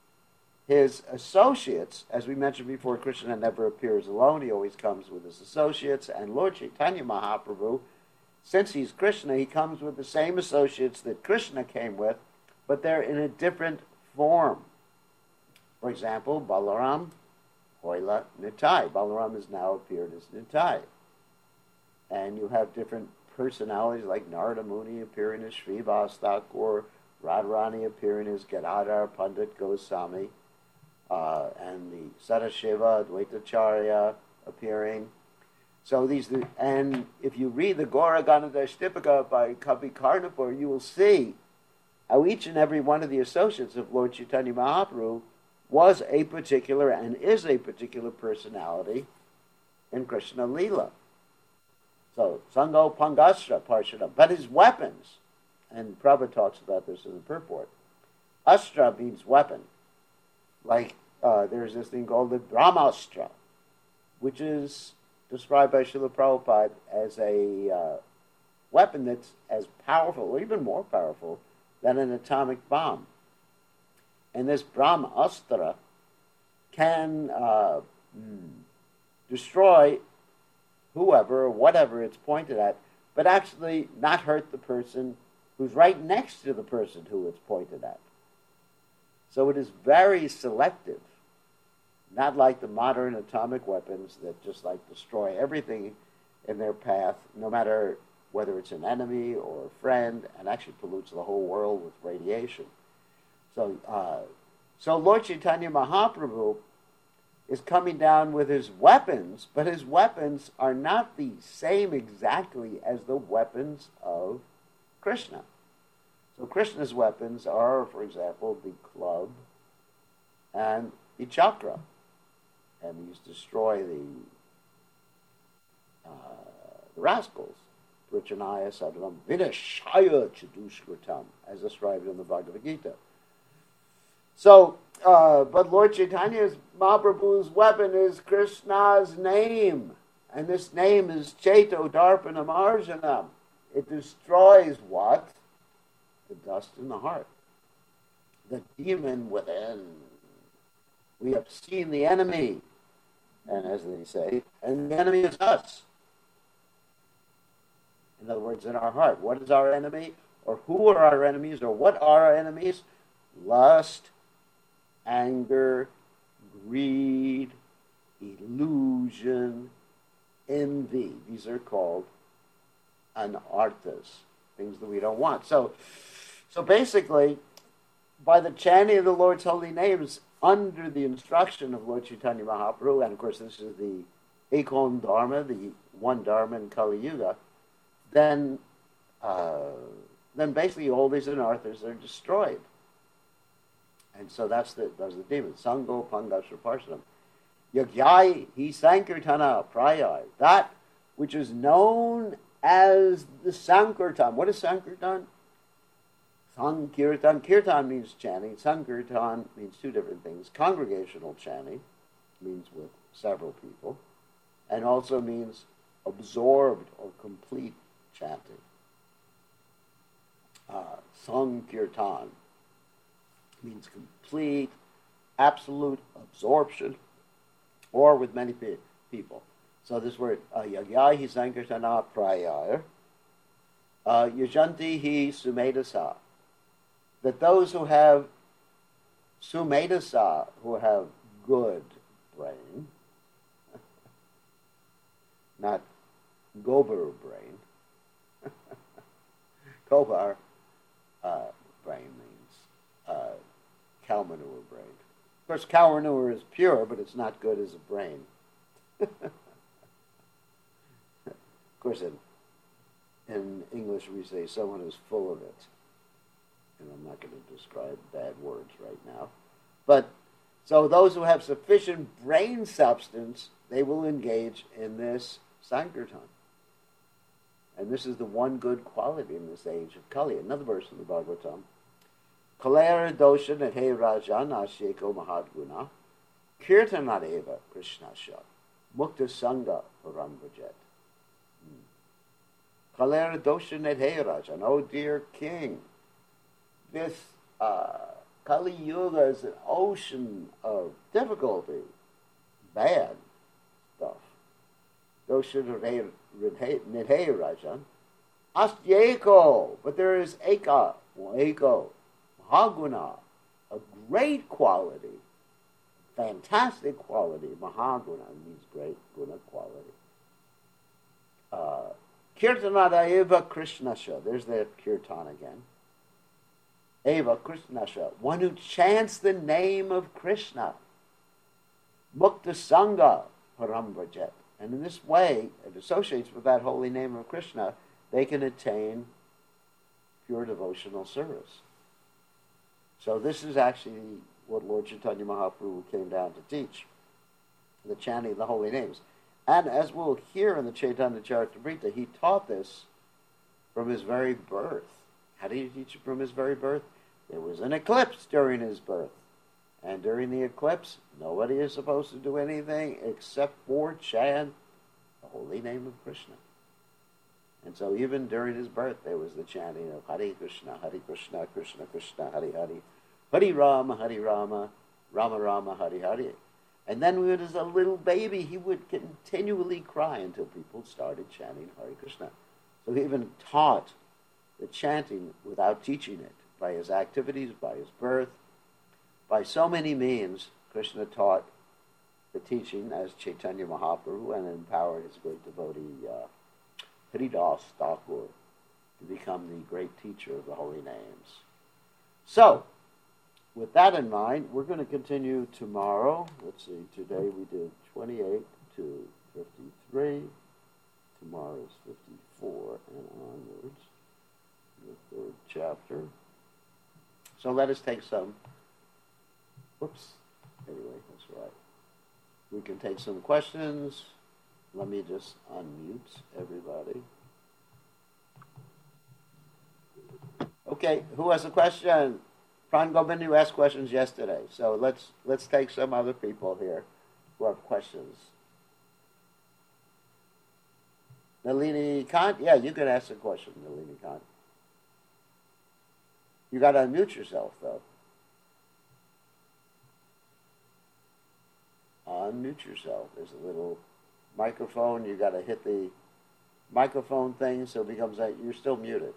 Speaker 1: his associates. As we mentioned before, Krishna never appears alone. He always comes with his associates. And Lord Chaitanya Mahaprabhu, since he's Krishna, he comes with the same associates that Krishna came with, but they're in a different form. For example, Balaram, Hoila, Nitai. Balaram has now appeared as Nitai. And you have different personalities like Narada Muni appearing as Srivas or Radharani appearing as Gadadhar Pandit Goswami, uh, and the Sadashiva, Advaitacharya appearing. So these, and if you read the Gaura Ganadashtipika by Kavi Karnapur, you will see how each and every one of the associates of Lord Chaitanya Mahaprabhu was a particular and is a particular personality in Krishna Leela. So, Sango Pangasra Parshada, but his weapons, and Prabhupada talks about this in the purport. Astra means weapon. Like, uh, there's this thing called the Brahmastra, which is described by Srila Prabhupada as a uh, weapon that's as powerful, or even more powerful, than an atomic bomb. And this Brahmastra can uh, destroy whoever or whatever it's pointed at, but actually not hurt the person who's right next to the person who it's pointed at. So it is very selective, not like the modern atomic weapons that just like destroy everything in their path, no matter whether it's an enemy or a friend, and actually pollutes the whole world with radiation. So, uh, so Lord Chaitanya Mahaprabhu is coming down with his weapons, but his weapons are not the same exactly as the weapons of Krishna. So Krishna's weapons are, for example, the club and the chakra. And these destroy the, uh, the rascals. Prachanaya Sadhanam Vinashaya Chadushkritam, as described in the Bhagavad Gita. So, uh, but Lord Chaitanya's Mahaprabhu's weapon is Krishna's name. And this name is Cheto Darpanam Arjanam. It destroys what? The dust in the heart. The demon within. We have seen the enemy. And as they say, and the enemy is us. In other words, in our heart. What is our enemy? Or who are our enemies? Or what are our enemies? Lust, anger, greed, illusion, envy. These are called anarthas, things that we don't want. So, so basically, by the chanting of the Lord's holy names, under the instruction of Lord Chaitanya Mahaprabhu, and of course this is the Ekon Dharma, the one Dharma in Kali Yuga, then uh, then basically all these anarthas are destroyed. And so that's the those are the demons. Sango Pangasra Parsanam. Yagyai hi Sankirtana Prayai. That which is known as the Sankirtan. What is Sankirtan? Sankirtan. Kirtan means chanting. Sankirtan means two different things. Congregational chanting means with several people, and also means absorbed or complete chanting. Uh, Sankirtan means complete, absolute absorption, or with many pe- people. So this word, yagyahi sankirtana prayar, yajanti hi sumedasa, that those who have sumedasa, who have good brain, not gobar brain, gobar uh, brain means uh, cow manure brain. Of course, cow manure is pure, but it's not good as a brain. Of course, in, in English we say someone is full of it. And I'm not going to describe bad words right now. But, so those who have sufficient brain substance, they will engage in this Sankirtan. And this is the one good quality in this age of Kali. Another verse in the Bhagavatam. Kalera dosha nehe rajan asheko mahadguna kirtanadeva krishnasha mukta sangha paramvajet. Kalera dosha nehe rajan. Oh dear king, this uh, Kali Yuga is an ocean of difficulty, bad stuff. Dosha nehe rajan astyeko, but there is eka, eko. Mahaguna, a great quality, fantastic quality. Mahaguna means great, guna quality. Uh, Kirtanada eva Krishnasha, there's that kirtan again. Eva Krishnasha, one who chants the name of Krishna. Mukta Sangha Parambrajet. And in this way, it associates with that holy name of Krishna, they can attain pure devotional service. So this is actually what Lord Chaitanya Mahaprabhu came down to teach, the chanting of the holy names. And as we'll hear in the Chaitanya Charitamrita, he taught this from his very birth. How did he teach it from his very birth? There was an eclipse during his birth. And during the eclipse, nobody is supposed to do anything except for chant the holy name of Krishna. And so even during his birth, there was the chanting of Hare Krishna, Hare Krishna, Krishna Krishna, Hare Hare, Hare Rama, Hare Rama, Rama Rama, Hare Hare. And then when he was a little baby, he would continually cry until people started chanting Hare Krishna. So he even taught the chanting without teaching it, by his activities, by his birth. By so many means, Krishna taught the teaching as Chaitanya Mahaprabhu and empowered his great devotee, uh, Haridas Thakur, to become the great teacher of the holy names. So, with that in mind, we're going to continue tomorrow. Let's see, today we did twenty-eight to fifty-three. Tomorrow is fifty-four and onwards, the third chapter. So let us take some, whoops, anyway, that's right. We can take some questions. Let me just unmute everybody. Okay, who has a question? Pran Govind, you asked questions yesterday, so let's let's take some other people here who have questions. Nalini Kant, yeah, you can ask a question, Nalini Kant. You got to unmute yourself, though. Unmute yourself. There's a little microphone. You got to hit the microphone thing so it becomes that you're still muted.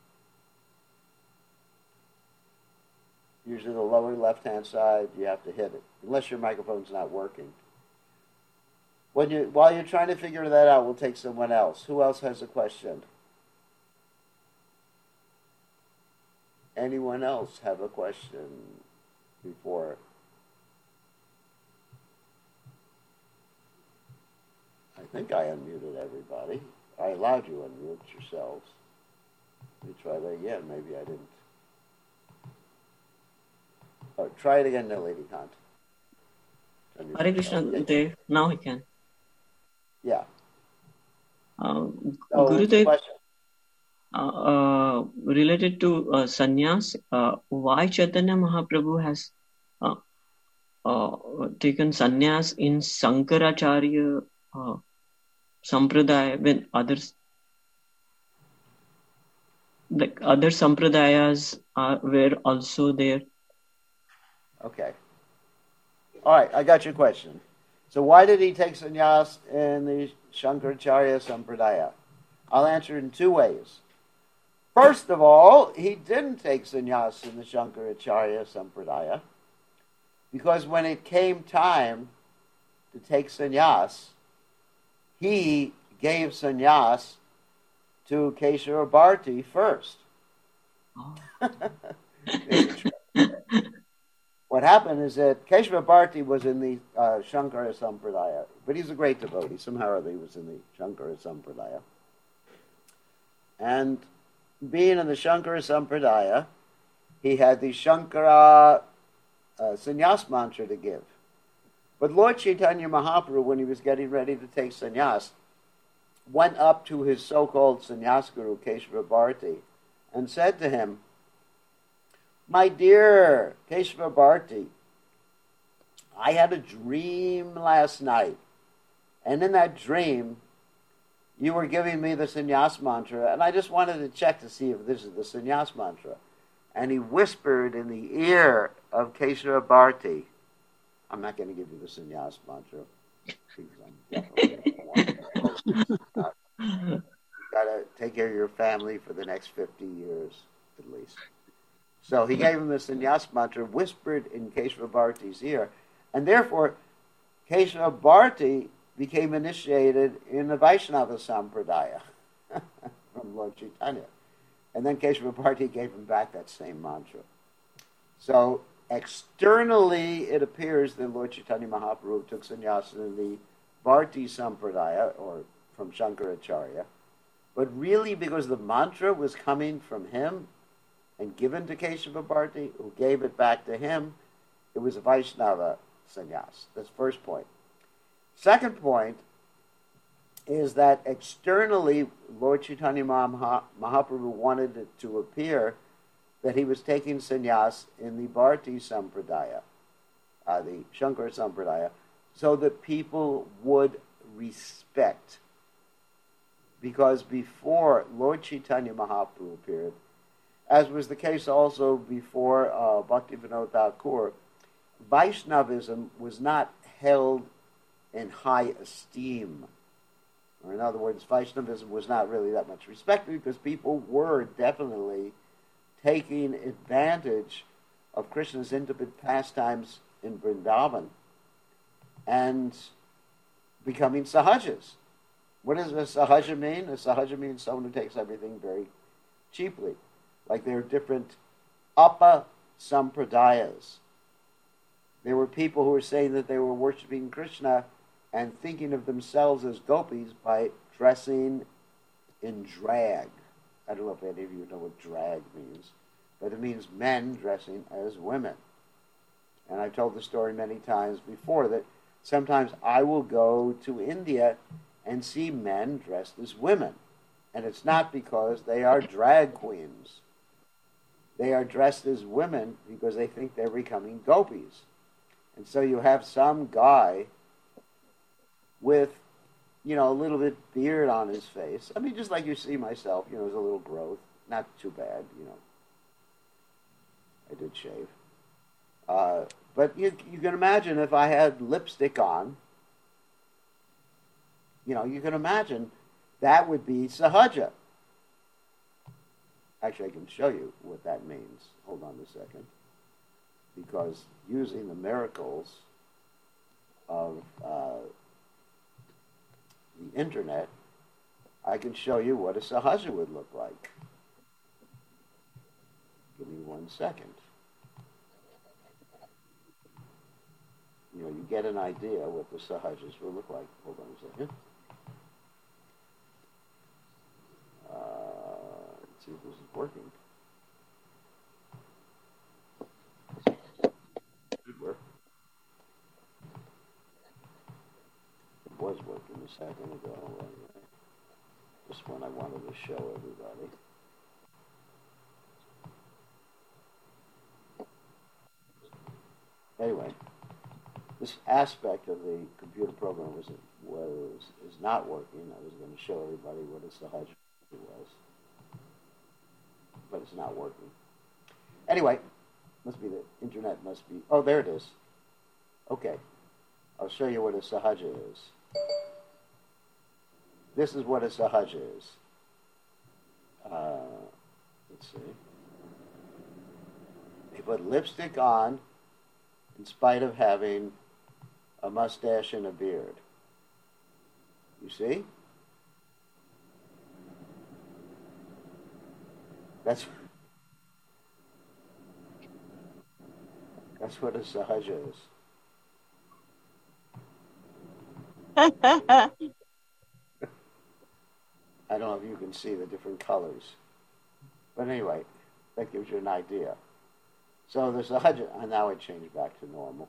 Speaker 1: Usually the lower left-hand side, you have to hit it, unless your microphone's not working. When you, while you're trying to figure that out, we'll take someone else. Who else has a question? Anyone else have a question before? I think I unmuted everybody. I allowed you to unmute yourselves. Let me try that again. Maybe I didn't. Oh, try it again, Lady Kant.
Speaker 5: Hare Krishna, Dev. Now he can.
Speaker 1: Yeah.
Speaker 5: Uh,
Speaker 1: So,
Speaker 5: Gurudev,
Speaker 1: question.
Speaker 5: uh, uh, related to uh, sannyas, uh, why Chaitanya Mahaprabhu has uh, uh, taken sannyas in Sankaracharya uh, sampradaya when others, like other sampradayas, are were also there?
Speaker 1: Okay. All right, I got your question. So why did he take sannyas in the Shankaracharya Sampradaya? I'll answer it in two ways. First of all, he didn't take sannyas in the Shankaracharya Sampradaya because when it came time to take sannyas, he gave sannyas to Keshava Bharti first.
Speaker 5: Oh.
Speaker 1: What happened is that Keshava Bharti was in the uh, Shankara Sampradaya, but he's a great devotee. Somehow or other he was in the Shankara Sampradaya. And being in the Shankara Sampradaya, he had the Shankara uh, sannyas mantra to give. But Lord Chaitanya Mahaprabhu, when he was getting ready to take sannyas, went up to his so-called sannyas guru, Keshava Bharti, and said to him, "My dear Keshava Bharti, I had a dream last night, and in that dream, you were giving me the sannyas mantra, and I just wanted to check to see if this is the sannyas mantra." And he whispered in the ear of Keshava Bharti, "I'm not going to give you the sannyas mantra. uh, you got to take care of your family for the next fifty years at least." So he gave him the sannyas mantra whispered in Keshava Bharti's ear, and therefore Keshava Bharti became initiated in the Vaishnava Sampradaya from Lord Chaitanya. And then Keshava Bharti gave him back that same mantra. So externally it appears that Lord Chaitanya Mahaprabhu took sannyas in the Bharti Sampradaya, or from Shankaracharya, but really because the mantra was coming from him and given to Keshava Bharti, who gave it back to him, it was a Vaishnava sannyas. That's the first point. Second point is that externally, Lord Chaitanya Mahaprabhu wanted it to appear that he was taking sannyas in the Bharti Sampradaya, uh, the Shankara Sampradaya, so that people would respect. Because before Lord Chaitanya Mahaprabhu appeared, as was the case also before uh, Bhaktivinoda Thakur, Vaishnavism was not held in high esteem. Or in other words, Vaishnavism was not really that much respected because people were definitely taking advantage of Krishna's intimate pastimes in Vrindavan and becoming sahajas. What does a sahaja mean? A sahaja means someone who takes everything very cheaply. Like there are different Appa Sampradayas. There were people who were saying that they were worshiping Krishna and thinking of themselves as gopis by dressing in drag. I don't know if any of you know what drag means, but it means men dressing as women. And I've told the story many times before that sometimes I will go to India and see men dressed as women. And it's not because they are drag queens. They are dressed as women because they think they're becoming gopis. And so you have some guy with, you know, a little bit beard on his face. I mean, just like you see myself, you know, there's a little growth. Not too bad, you know. I did shave. Uh, but you, you can imagine if I had lipstick on, you know, you can imagine that would be sahaja. Actually, I can show you what that means. Hold on a second. Because using the miracles of uh, the internet, I can show you what a sahaja would look like. Give me one second. You know, you get an idea what the sahajas will look like. Hold on a second. see if this is working. Should work. It was working a second ago. Anyway. This one I wanted to show everybody. Anyway, this aspect of the computer program was was is not working. I was going to show everybody what a sahaja was, but it's not working. Anyway, must be the internet. Must be. Oh, there it is. Okay, I'll show you what a sahaja is. This is what a sahaja is. Uh, let's see. They put lipstick on in spite of having a mustache and a beard. You see? That's that's what a sahaja is. I don't know if you can see the different colors. But anyway, that gives you an idea. So the sahaja, and now it changed back to normal.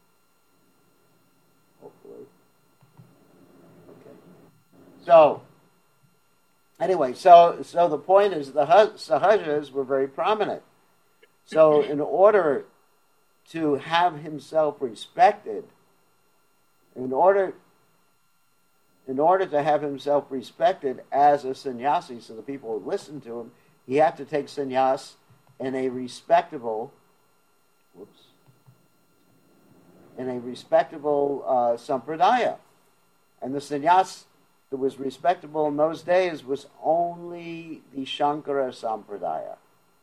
Speaker 1: Hopefully. Okay. So, anyway, so so the point is the sahajas were very prominent. So in order to have himself respected, in order in order to have himself respected as a sannyasi, so the people would listen to him, he had to take sannyas in a respectable, whoops, in a respectable uh, sampradaya. And the sannyas that was respectable in those days was only the Shankara sampradaya.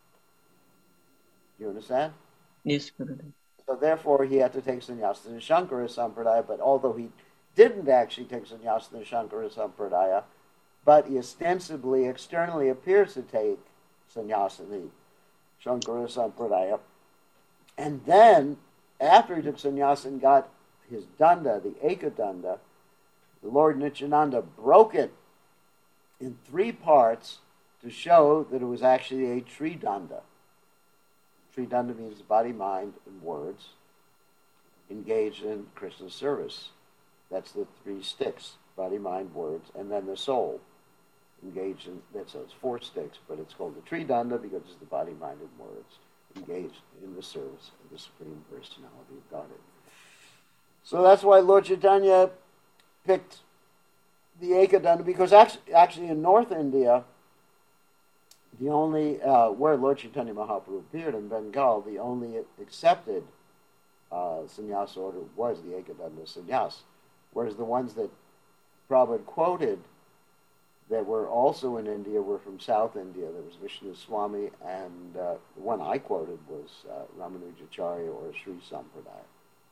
Speaker 1: You understand?
Speaker 5: Yes, Gurudev.
Speaker 1: So therefore he had to take sannyas in the Shankara sampradaya, but although he didn't actually take sannyas in the Shankara sampradaya, but he ostensibly, externally appears to take sannyas in the Shankara sampradaya. And then, after he took sannyas and got his danda, the ekadanda, the Lord Nityananda broke it in three parts to show that it was actually a tridanda. Tridanda means body, mind, and words engaged in Krishna's service. That's the three sticks, body, mind, words, and then the soul engaged in, that's so it's four sticks, but it's called the tridanda because it's the body, mind, and words engaged in the service of the Supreme Personality of Godhead. So that's why Lord Chaitanya picked the ekadanda, because actually, actually in North India, the only, uh, where Lord Chaitanya Mahaprabhu appeared in Bengal, the only accepted uh, sannyas order was the ekadanda sannyas. Whereas the ones that Prabhupada quoted that were also in India were from South India. There was Vishnu Swami, and uh, the one I quoted was uh, Ramanujacharya or Sri Sampradaya.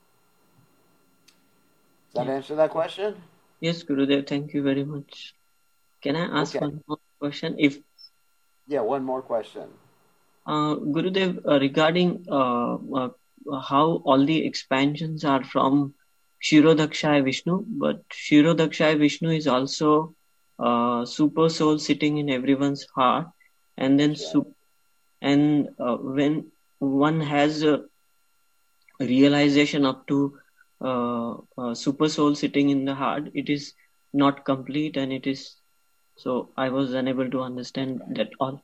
Speaker 1: Does that
Speaker 5: Yeah.
Speaker 1: answer that question?
Speaker 5: Yes, Gurudev, thank you very much. Can I ask
Speaker 1: Okay.
Speaker 5: one more question? If
Speaker 1: Yeah, one more question.
Speaker 5: uh, Gurudev, uh, regarding uh, uh, how all the expansions are from Shirodakshaya Vishnu, but Shirodakshaya Vishnu is also uh, super soul sitting in everyone's heart, and then
Speaker 1: That's right.
Speaker 5: su- and uh, when one has a realization up to uh, uh, super soul sitting in the heart, it is not complete, and it is so I was unable to understand that all.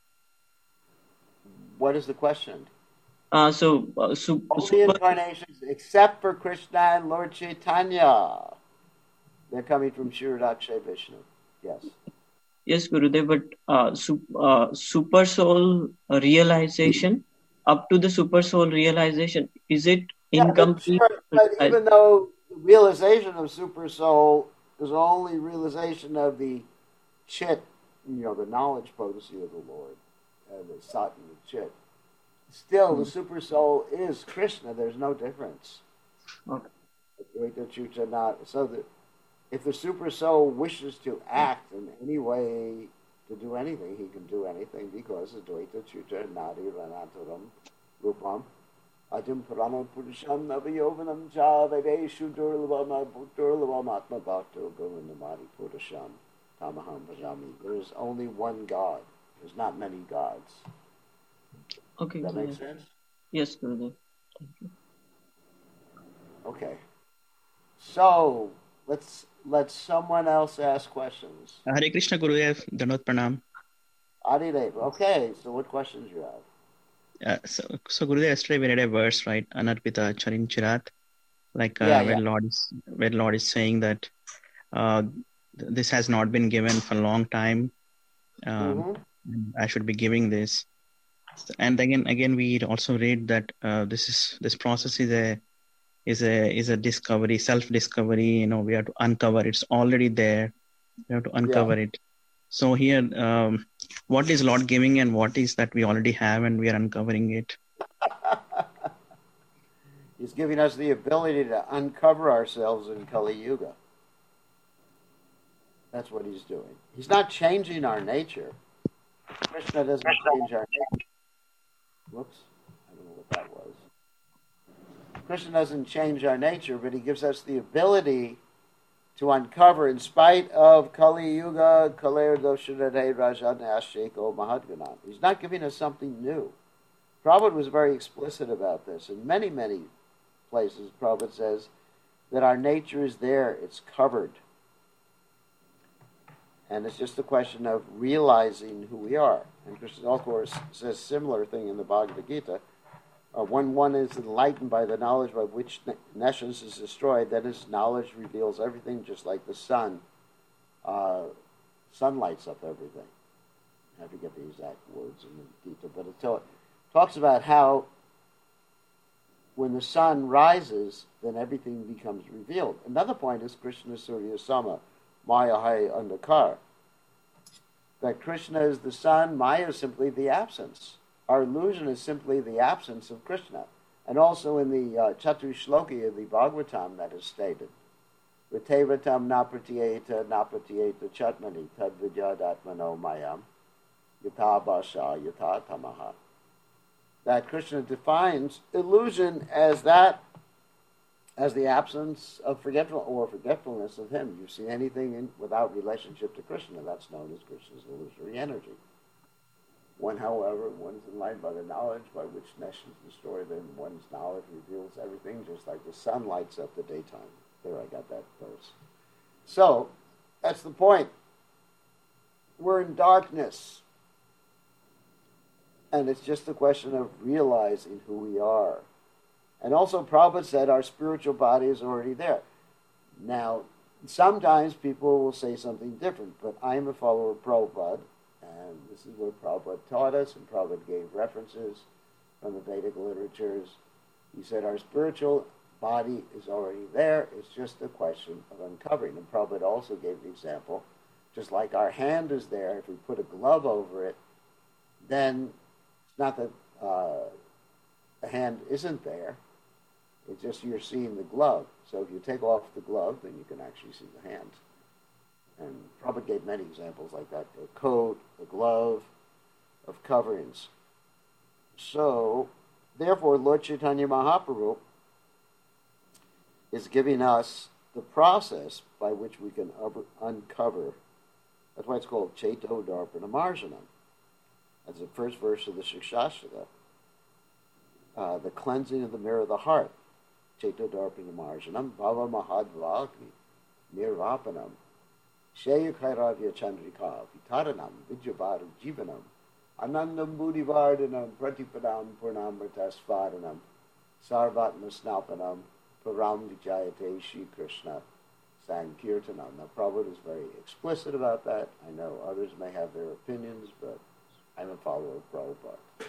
Speaker 1: What is the question?
Speaker 5: Uh, so uh, su-
Speaker 1: All the
Speaker 5: super
Speaker 1: incarnations except for Krishna and Lord Chaitanya, they're coming from Shirodakshaya Vishnu. Yes.
Speaker 5: yes, Gurudev, but uh, su- uh, super soul realization up to the super soul realization, is it
Speaker 1: Yeah, but
Speaker 5: incomplete?
Speaker 1: sure, but
Speaker 5: I-
Speaker 1: even though the realization of Super Soul is only realization of the chit, you know, the knowledge potency of the Lord, and the sat and the chit, still the Super Soul is Krishna. There's no difference.
Speaker 5: Okay.
Speaker 1: Advaita not so that if the Super Soul wishes to act in any way, to do anything, he can do anything because Advaita Chucha Nadi Ranataram Rupam Ajam Purana Purusham Navayovanam Cha Vedeshu Durlava Durlava Atma Bhakta Govindamadi Purusham Tamaham Bhajami. There is only one God. There's not many gods.
Speaker 5: Okay.
Speaker 1: Does that make
Speaker 5: Gurudev.
Speaker 1: sense?
Speaker 5: Yes, Gurudev. Thank you.
Speaker 1: Okay. So let's let someone else ask questions.
Speaker 6: Hare Krishna Gurudev, Dandavat Pranam.
Speaker 1: Adidev. Okay, so what questions you have?
Speaker 6: Uh, so, so Gurudev, yesterday we read a verse, right? Anarpita Charin Chirat, like uh,
Speaker 1: Yeah,
Speaker 6: where
Speaker 1: yeah.
Speaker 6: Lord is where Lord is saying that uh, th- this has not been given for a long time. Um,
Speaker 1: hmm
Speaker 6: and I should be giving this. And again, again, we also read that uh, this is this process is a is a is a discovery, self discovery. You know, we have to uncover. It's already there. We have to uncover it. So here, um, what is Lord giving, and what is that we already have, and we are uncovering it.
Speaker 1: He's giving us the ability to uncover ourselves in Kali Yuga. That's what he's doing. He's not changing our nature. Krishna doesn't change our nature. Whoops. I don't know what that was. Krishna doesn't change our nature, but he gives us the ability to uncover, in spite of Kali Yuga, Kalir Doshanade Rajan Asheko Mahadganan. He's not giving us something new. Prabhupada was very explicit about this. In many, many places, Prabhupada says that our nature is there, it's covered. And it's just a question of realizing who we are. And Krishna, of course, says a similar thing in the Bhagavad Gita. Uh, when one is enlightened by the knowledge by which nescience is destroyed, then his knowledge reveals everything, just like the sun. Uh, sun lights up everything. I forget the exact words in the Gita, but it t- talks about how when the sun rises, then everything becomes revealed. Another point is Krishna Surya Sama, Maya Hai Andakar. That Krishna is the sun, Maya is simply the absence. Our illusion is simply the absence of Krishna. And also in the uh, Chatu Shloki of the Bhagavatam that is stated, Ritevratam napratyeta napratyeta chatmani tadvijadatmano mayam yatha basha yatha tamaha. That Krishna defines illusion as that, as the absence of forgetful or forgetfulness of him. You see anything in, without relationship to Krishna, that's known as Krishna's illusory energy. When, however, one is enlightened by the knowledge by which nescience is destroyed, then one's knowledge reveals everything, just like the sun lights up the daytime. There, I got that verse. So, that's the point. We're in darkness. And it's just a question of realizing who we are. And also, Prabhupada said our spiritual body is already there. Now, sometimes people will say something different, but I am a follower of Prabhupada, and this is what Prabhupada taught us, and Prabhupada gave references from the Vedic literatures. He said our spiritual body is already there, it's just a question of uncovering. And Prabhupada also gave the example, just like our hand is there, if we put a glove over it, then it's not that uh, the hand isn't there, it's just you're seeing the glove. So if you take off the glove, then you can actually see the hand. And Prabhupada gave many examples like that, a coat, a glove, of coverings. So, therefore, Lord Chaitanya Mahaprabhu is giving us the process by which we can uncover. That's why it's called Chaito Darpana Marjanam. That's the first verse of the Shikshashtaka. Uh, the cleansing of the mirror of the heart. Chaito Darpana Marjanam, Bhava Mahadvagni, Nirvapanam, Sheya Kairavya Chandrika, Vitaranam, Vijavaram Jivanam, Anandam Buddhivardhanam, Pratipadam Purnamritasvaranam, Sarvatma Snapanam, Param Vijayate Shri Krishna Sankirtanam. Now, Prabhupada is very explicit about that. I know others may have their opinions, but I'm a follower of Prabhupada.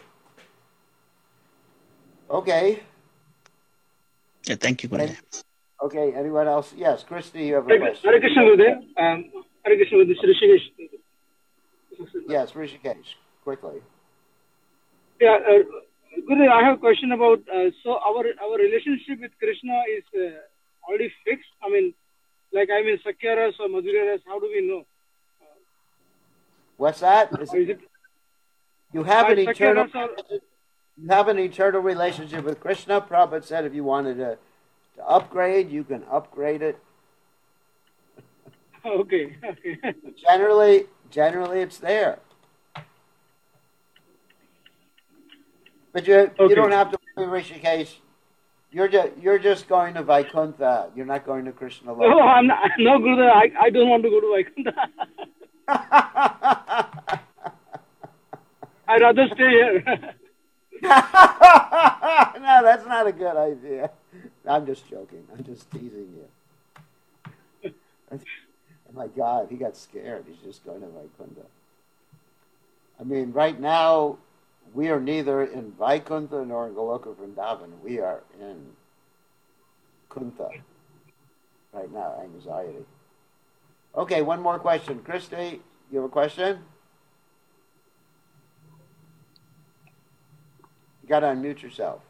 Speaker 1: Okay.
Speaker 6: Yeah, thank you, Gurudev.
Speaker 1: Okay, anyone else? Yes, Christy, you have a
Speaker 7: Hare
Speaker 1: question.
Speaker 7: Hare Krishna Gurudev. Um, Hare Krishna Gurudev. This is Rishikesh.
Speaker 1: Yes, Rishikesh, quickly.
Speaker 7: Yeah, uh, Gurudev, I have a question about, uh, so our our relationship with Krishna is uh, already fixed? I mean, like I'm in Sakyaras or Madhuryaras, how do we know?
Speaker 1: What's that? Is
Speaker 7: Is
Speaker 1: it,
Speaker 7: it,
Speaker 1: you have an
Speaker 7: by
Speaker 1: eternal
Speaker 7: Sakyaras or,
Speaker 1: you have an eternal relationship with Krishna. Prabhupada said if you wanted to, to upgrade, you can upgrade it.
Speaker 7: okay, okay.
Speaker 1: Generally, generally it's there. But you
Speaker 7: Okay.
Speaker 1: you don't have to worry, Rishikesh. You're just you're just going to Vaikuntha. You're not going to Krishna
Speaker 7: No,
Speaker 1: Loka.
Speaker 7: I'm not, no, Gurudev, I, I don't want to go to Vaikuntha. I'd rather stay here.
Speaker 1: No, that's not a good idea. I'm just joking. I'm just teasing you. Oh my God, he got scared. He's just going to Vaikuntha. I mean, right now, we are neither in Vaikuntha nor in Goloka Vrindavan. We are in Kuntha. Right now, anxiety. Okay, one more question. Christy, you have a question? You got to unmute yourself.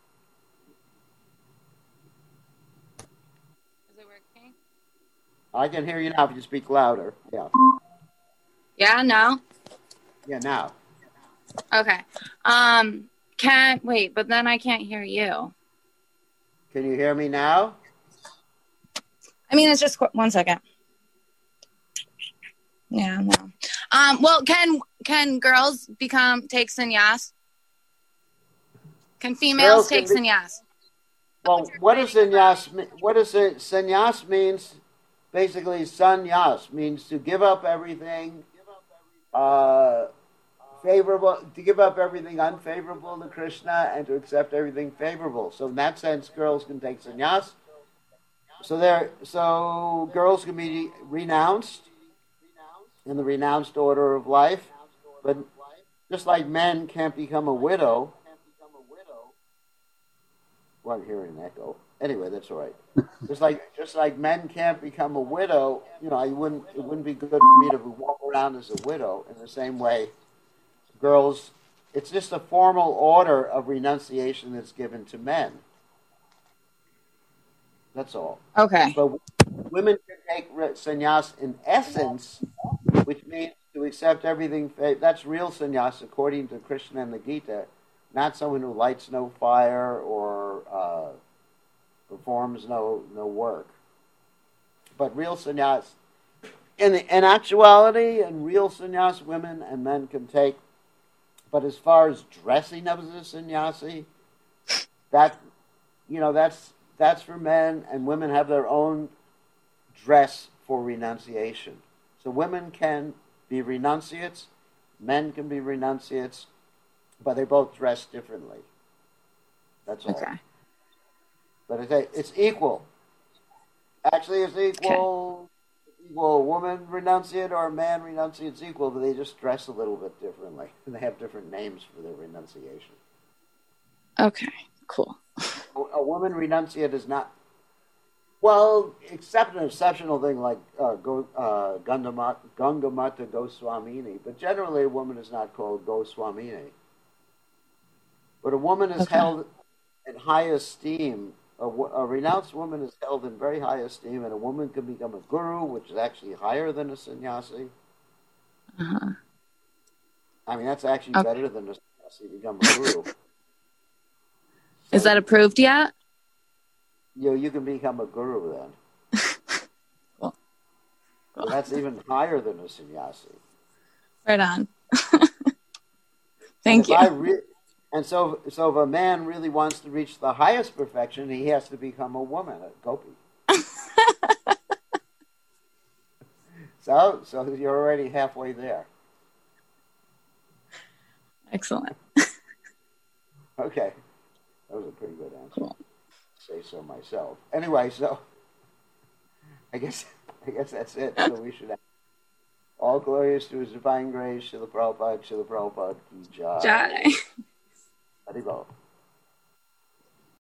Speaker 8: Is it working?
Speaker 1: I can hear you now if you speak louder. Yeah.
Speaker 8: Yeah, no?
Speaker 1: Yeah, now.
Speaker 8: Okay. Um, can't wait, but then I can't hear you.
Speaker 1: Can you hear me now?
Speaker 8: I mean, it's just qu- one second. Yeah, no. Um, well, can can girls become take sannyas? Can females
Speaker 1: Girls can
Speaker 8: take
Speaker 1: be-
Speaker 8: sannyas?
Speaker 1: Well, what does sannyas mean? What does it, sannyas means? Basically, sannyas means to give up everything uh, favorable, to give up everything unfavorable to Krishna and to accept everything favorable. So in that sense, girls can take sannyas. So there, so girls can be renounced in the renounced order of life, but just like men can't become a widow. Well, I'm hearing an echo. Anyway, that's all right. Just like just like men can't become a widow, you know, I wouldn't it wouldn't be good for me to walk around as a widow. In the same way, girls, it's just a formal order of renunciation that's given to men. That's all.
Speaker 8: Okay.
Speaker 1: But women can take sannyas in essence, which means to accept everything. That's real sannyas according to Krishna and the Gita, not someone who lights no fire or uh, performs no no work. But real sannyas, in the, in actuality, in real sannyas, women and men can take. But as far as dressing up as a sannyasi, that you know that's that's for men, and women have their own dress for renunciation. So women can be renunciates, men can be renunciates, but they both dress differently. That's all.
Speaker 8: Okay.
Speaker 1: But it's, it's equal. Actually, it's equal. Okay. Equal. A woman renunciate or a man renunciate is equal, but they just dress a little bit differently, and they have different names for their renunciation.
Speaker 8: Okay. Cool.
Speaker 1: A woman renunciate is not, well, except an exceptional thing like uh, Go, uh, Gangamata, Gangamata Goswamini, but generally a woman is not called Goswamini. But a woman is
Speaker 8: Okay.
Speaker 1: held in high esteem. A, a renounced woman is held in very high esteem, and a woman can become a guru, which is actually higher than a sannyasi.
Speaker 8: Uh-huh.
Speaker 1: I mean, that's actually
Speaker 8: Okay.
Speaker 1: better than a sannyasi become a guru.
Speaker 8: Is
Speaker 1: So
Speaker 8: that approved yet?
Speaker 1: You you can become a guru then.
Speaker 8: Cool.
Speaker 1: So that's even higher than a sannyasi.
Speaker 8: Right on.
Speaker 1: And
Speaker 8: Thank
Speaker 1: if
Speaker 8: you.
Speaker 1: I re- and so so if a man really wants to reach the highest perfection, he has to become a woman, a gopi. so so you're already halfway there.
Speaker 8: Excellent.
Speaker 1: Okay, that was a pretty good answer.
Speaker 8: Cool.
Speaker 1: Say so myself. Anyway, so I guess I guess that's it. So we should have all glorious to His divine grace, Srila Prabhupada, Srila Prabhupada ki jai.
Speaker 8: Jai.
Speaker 1: Haribol.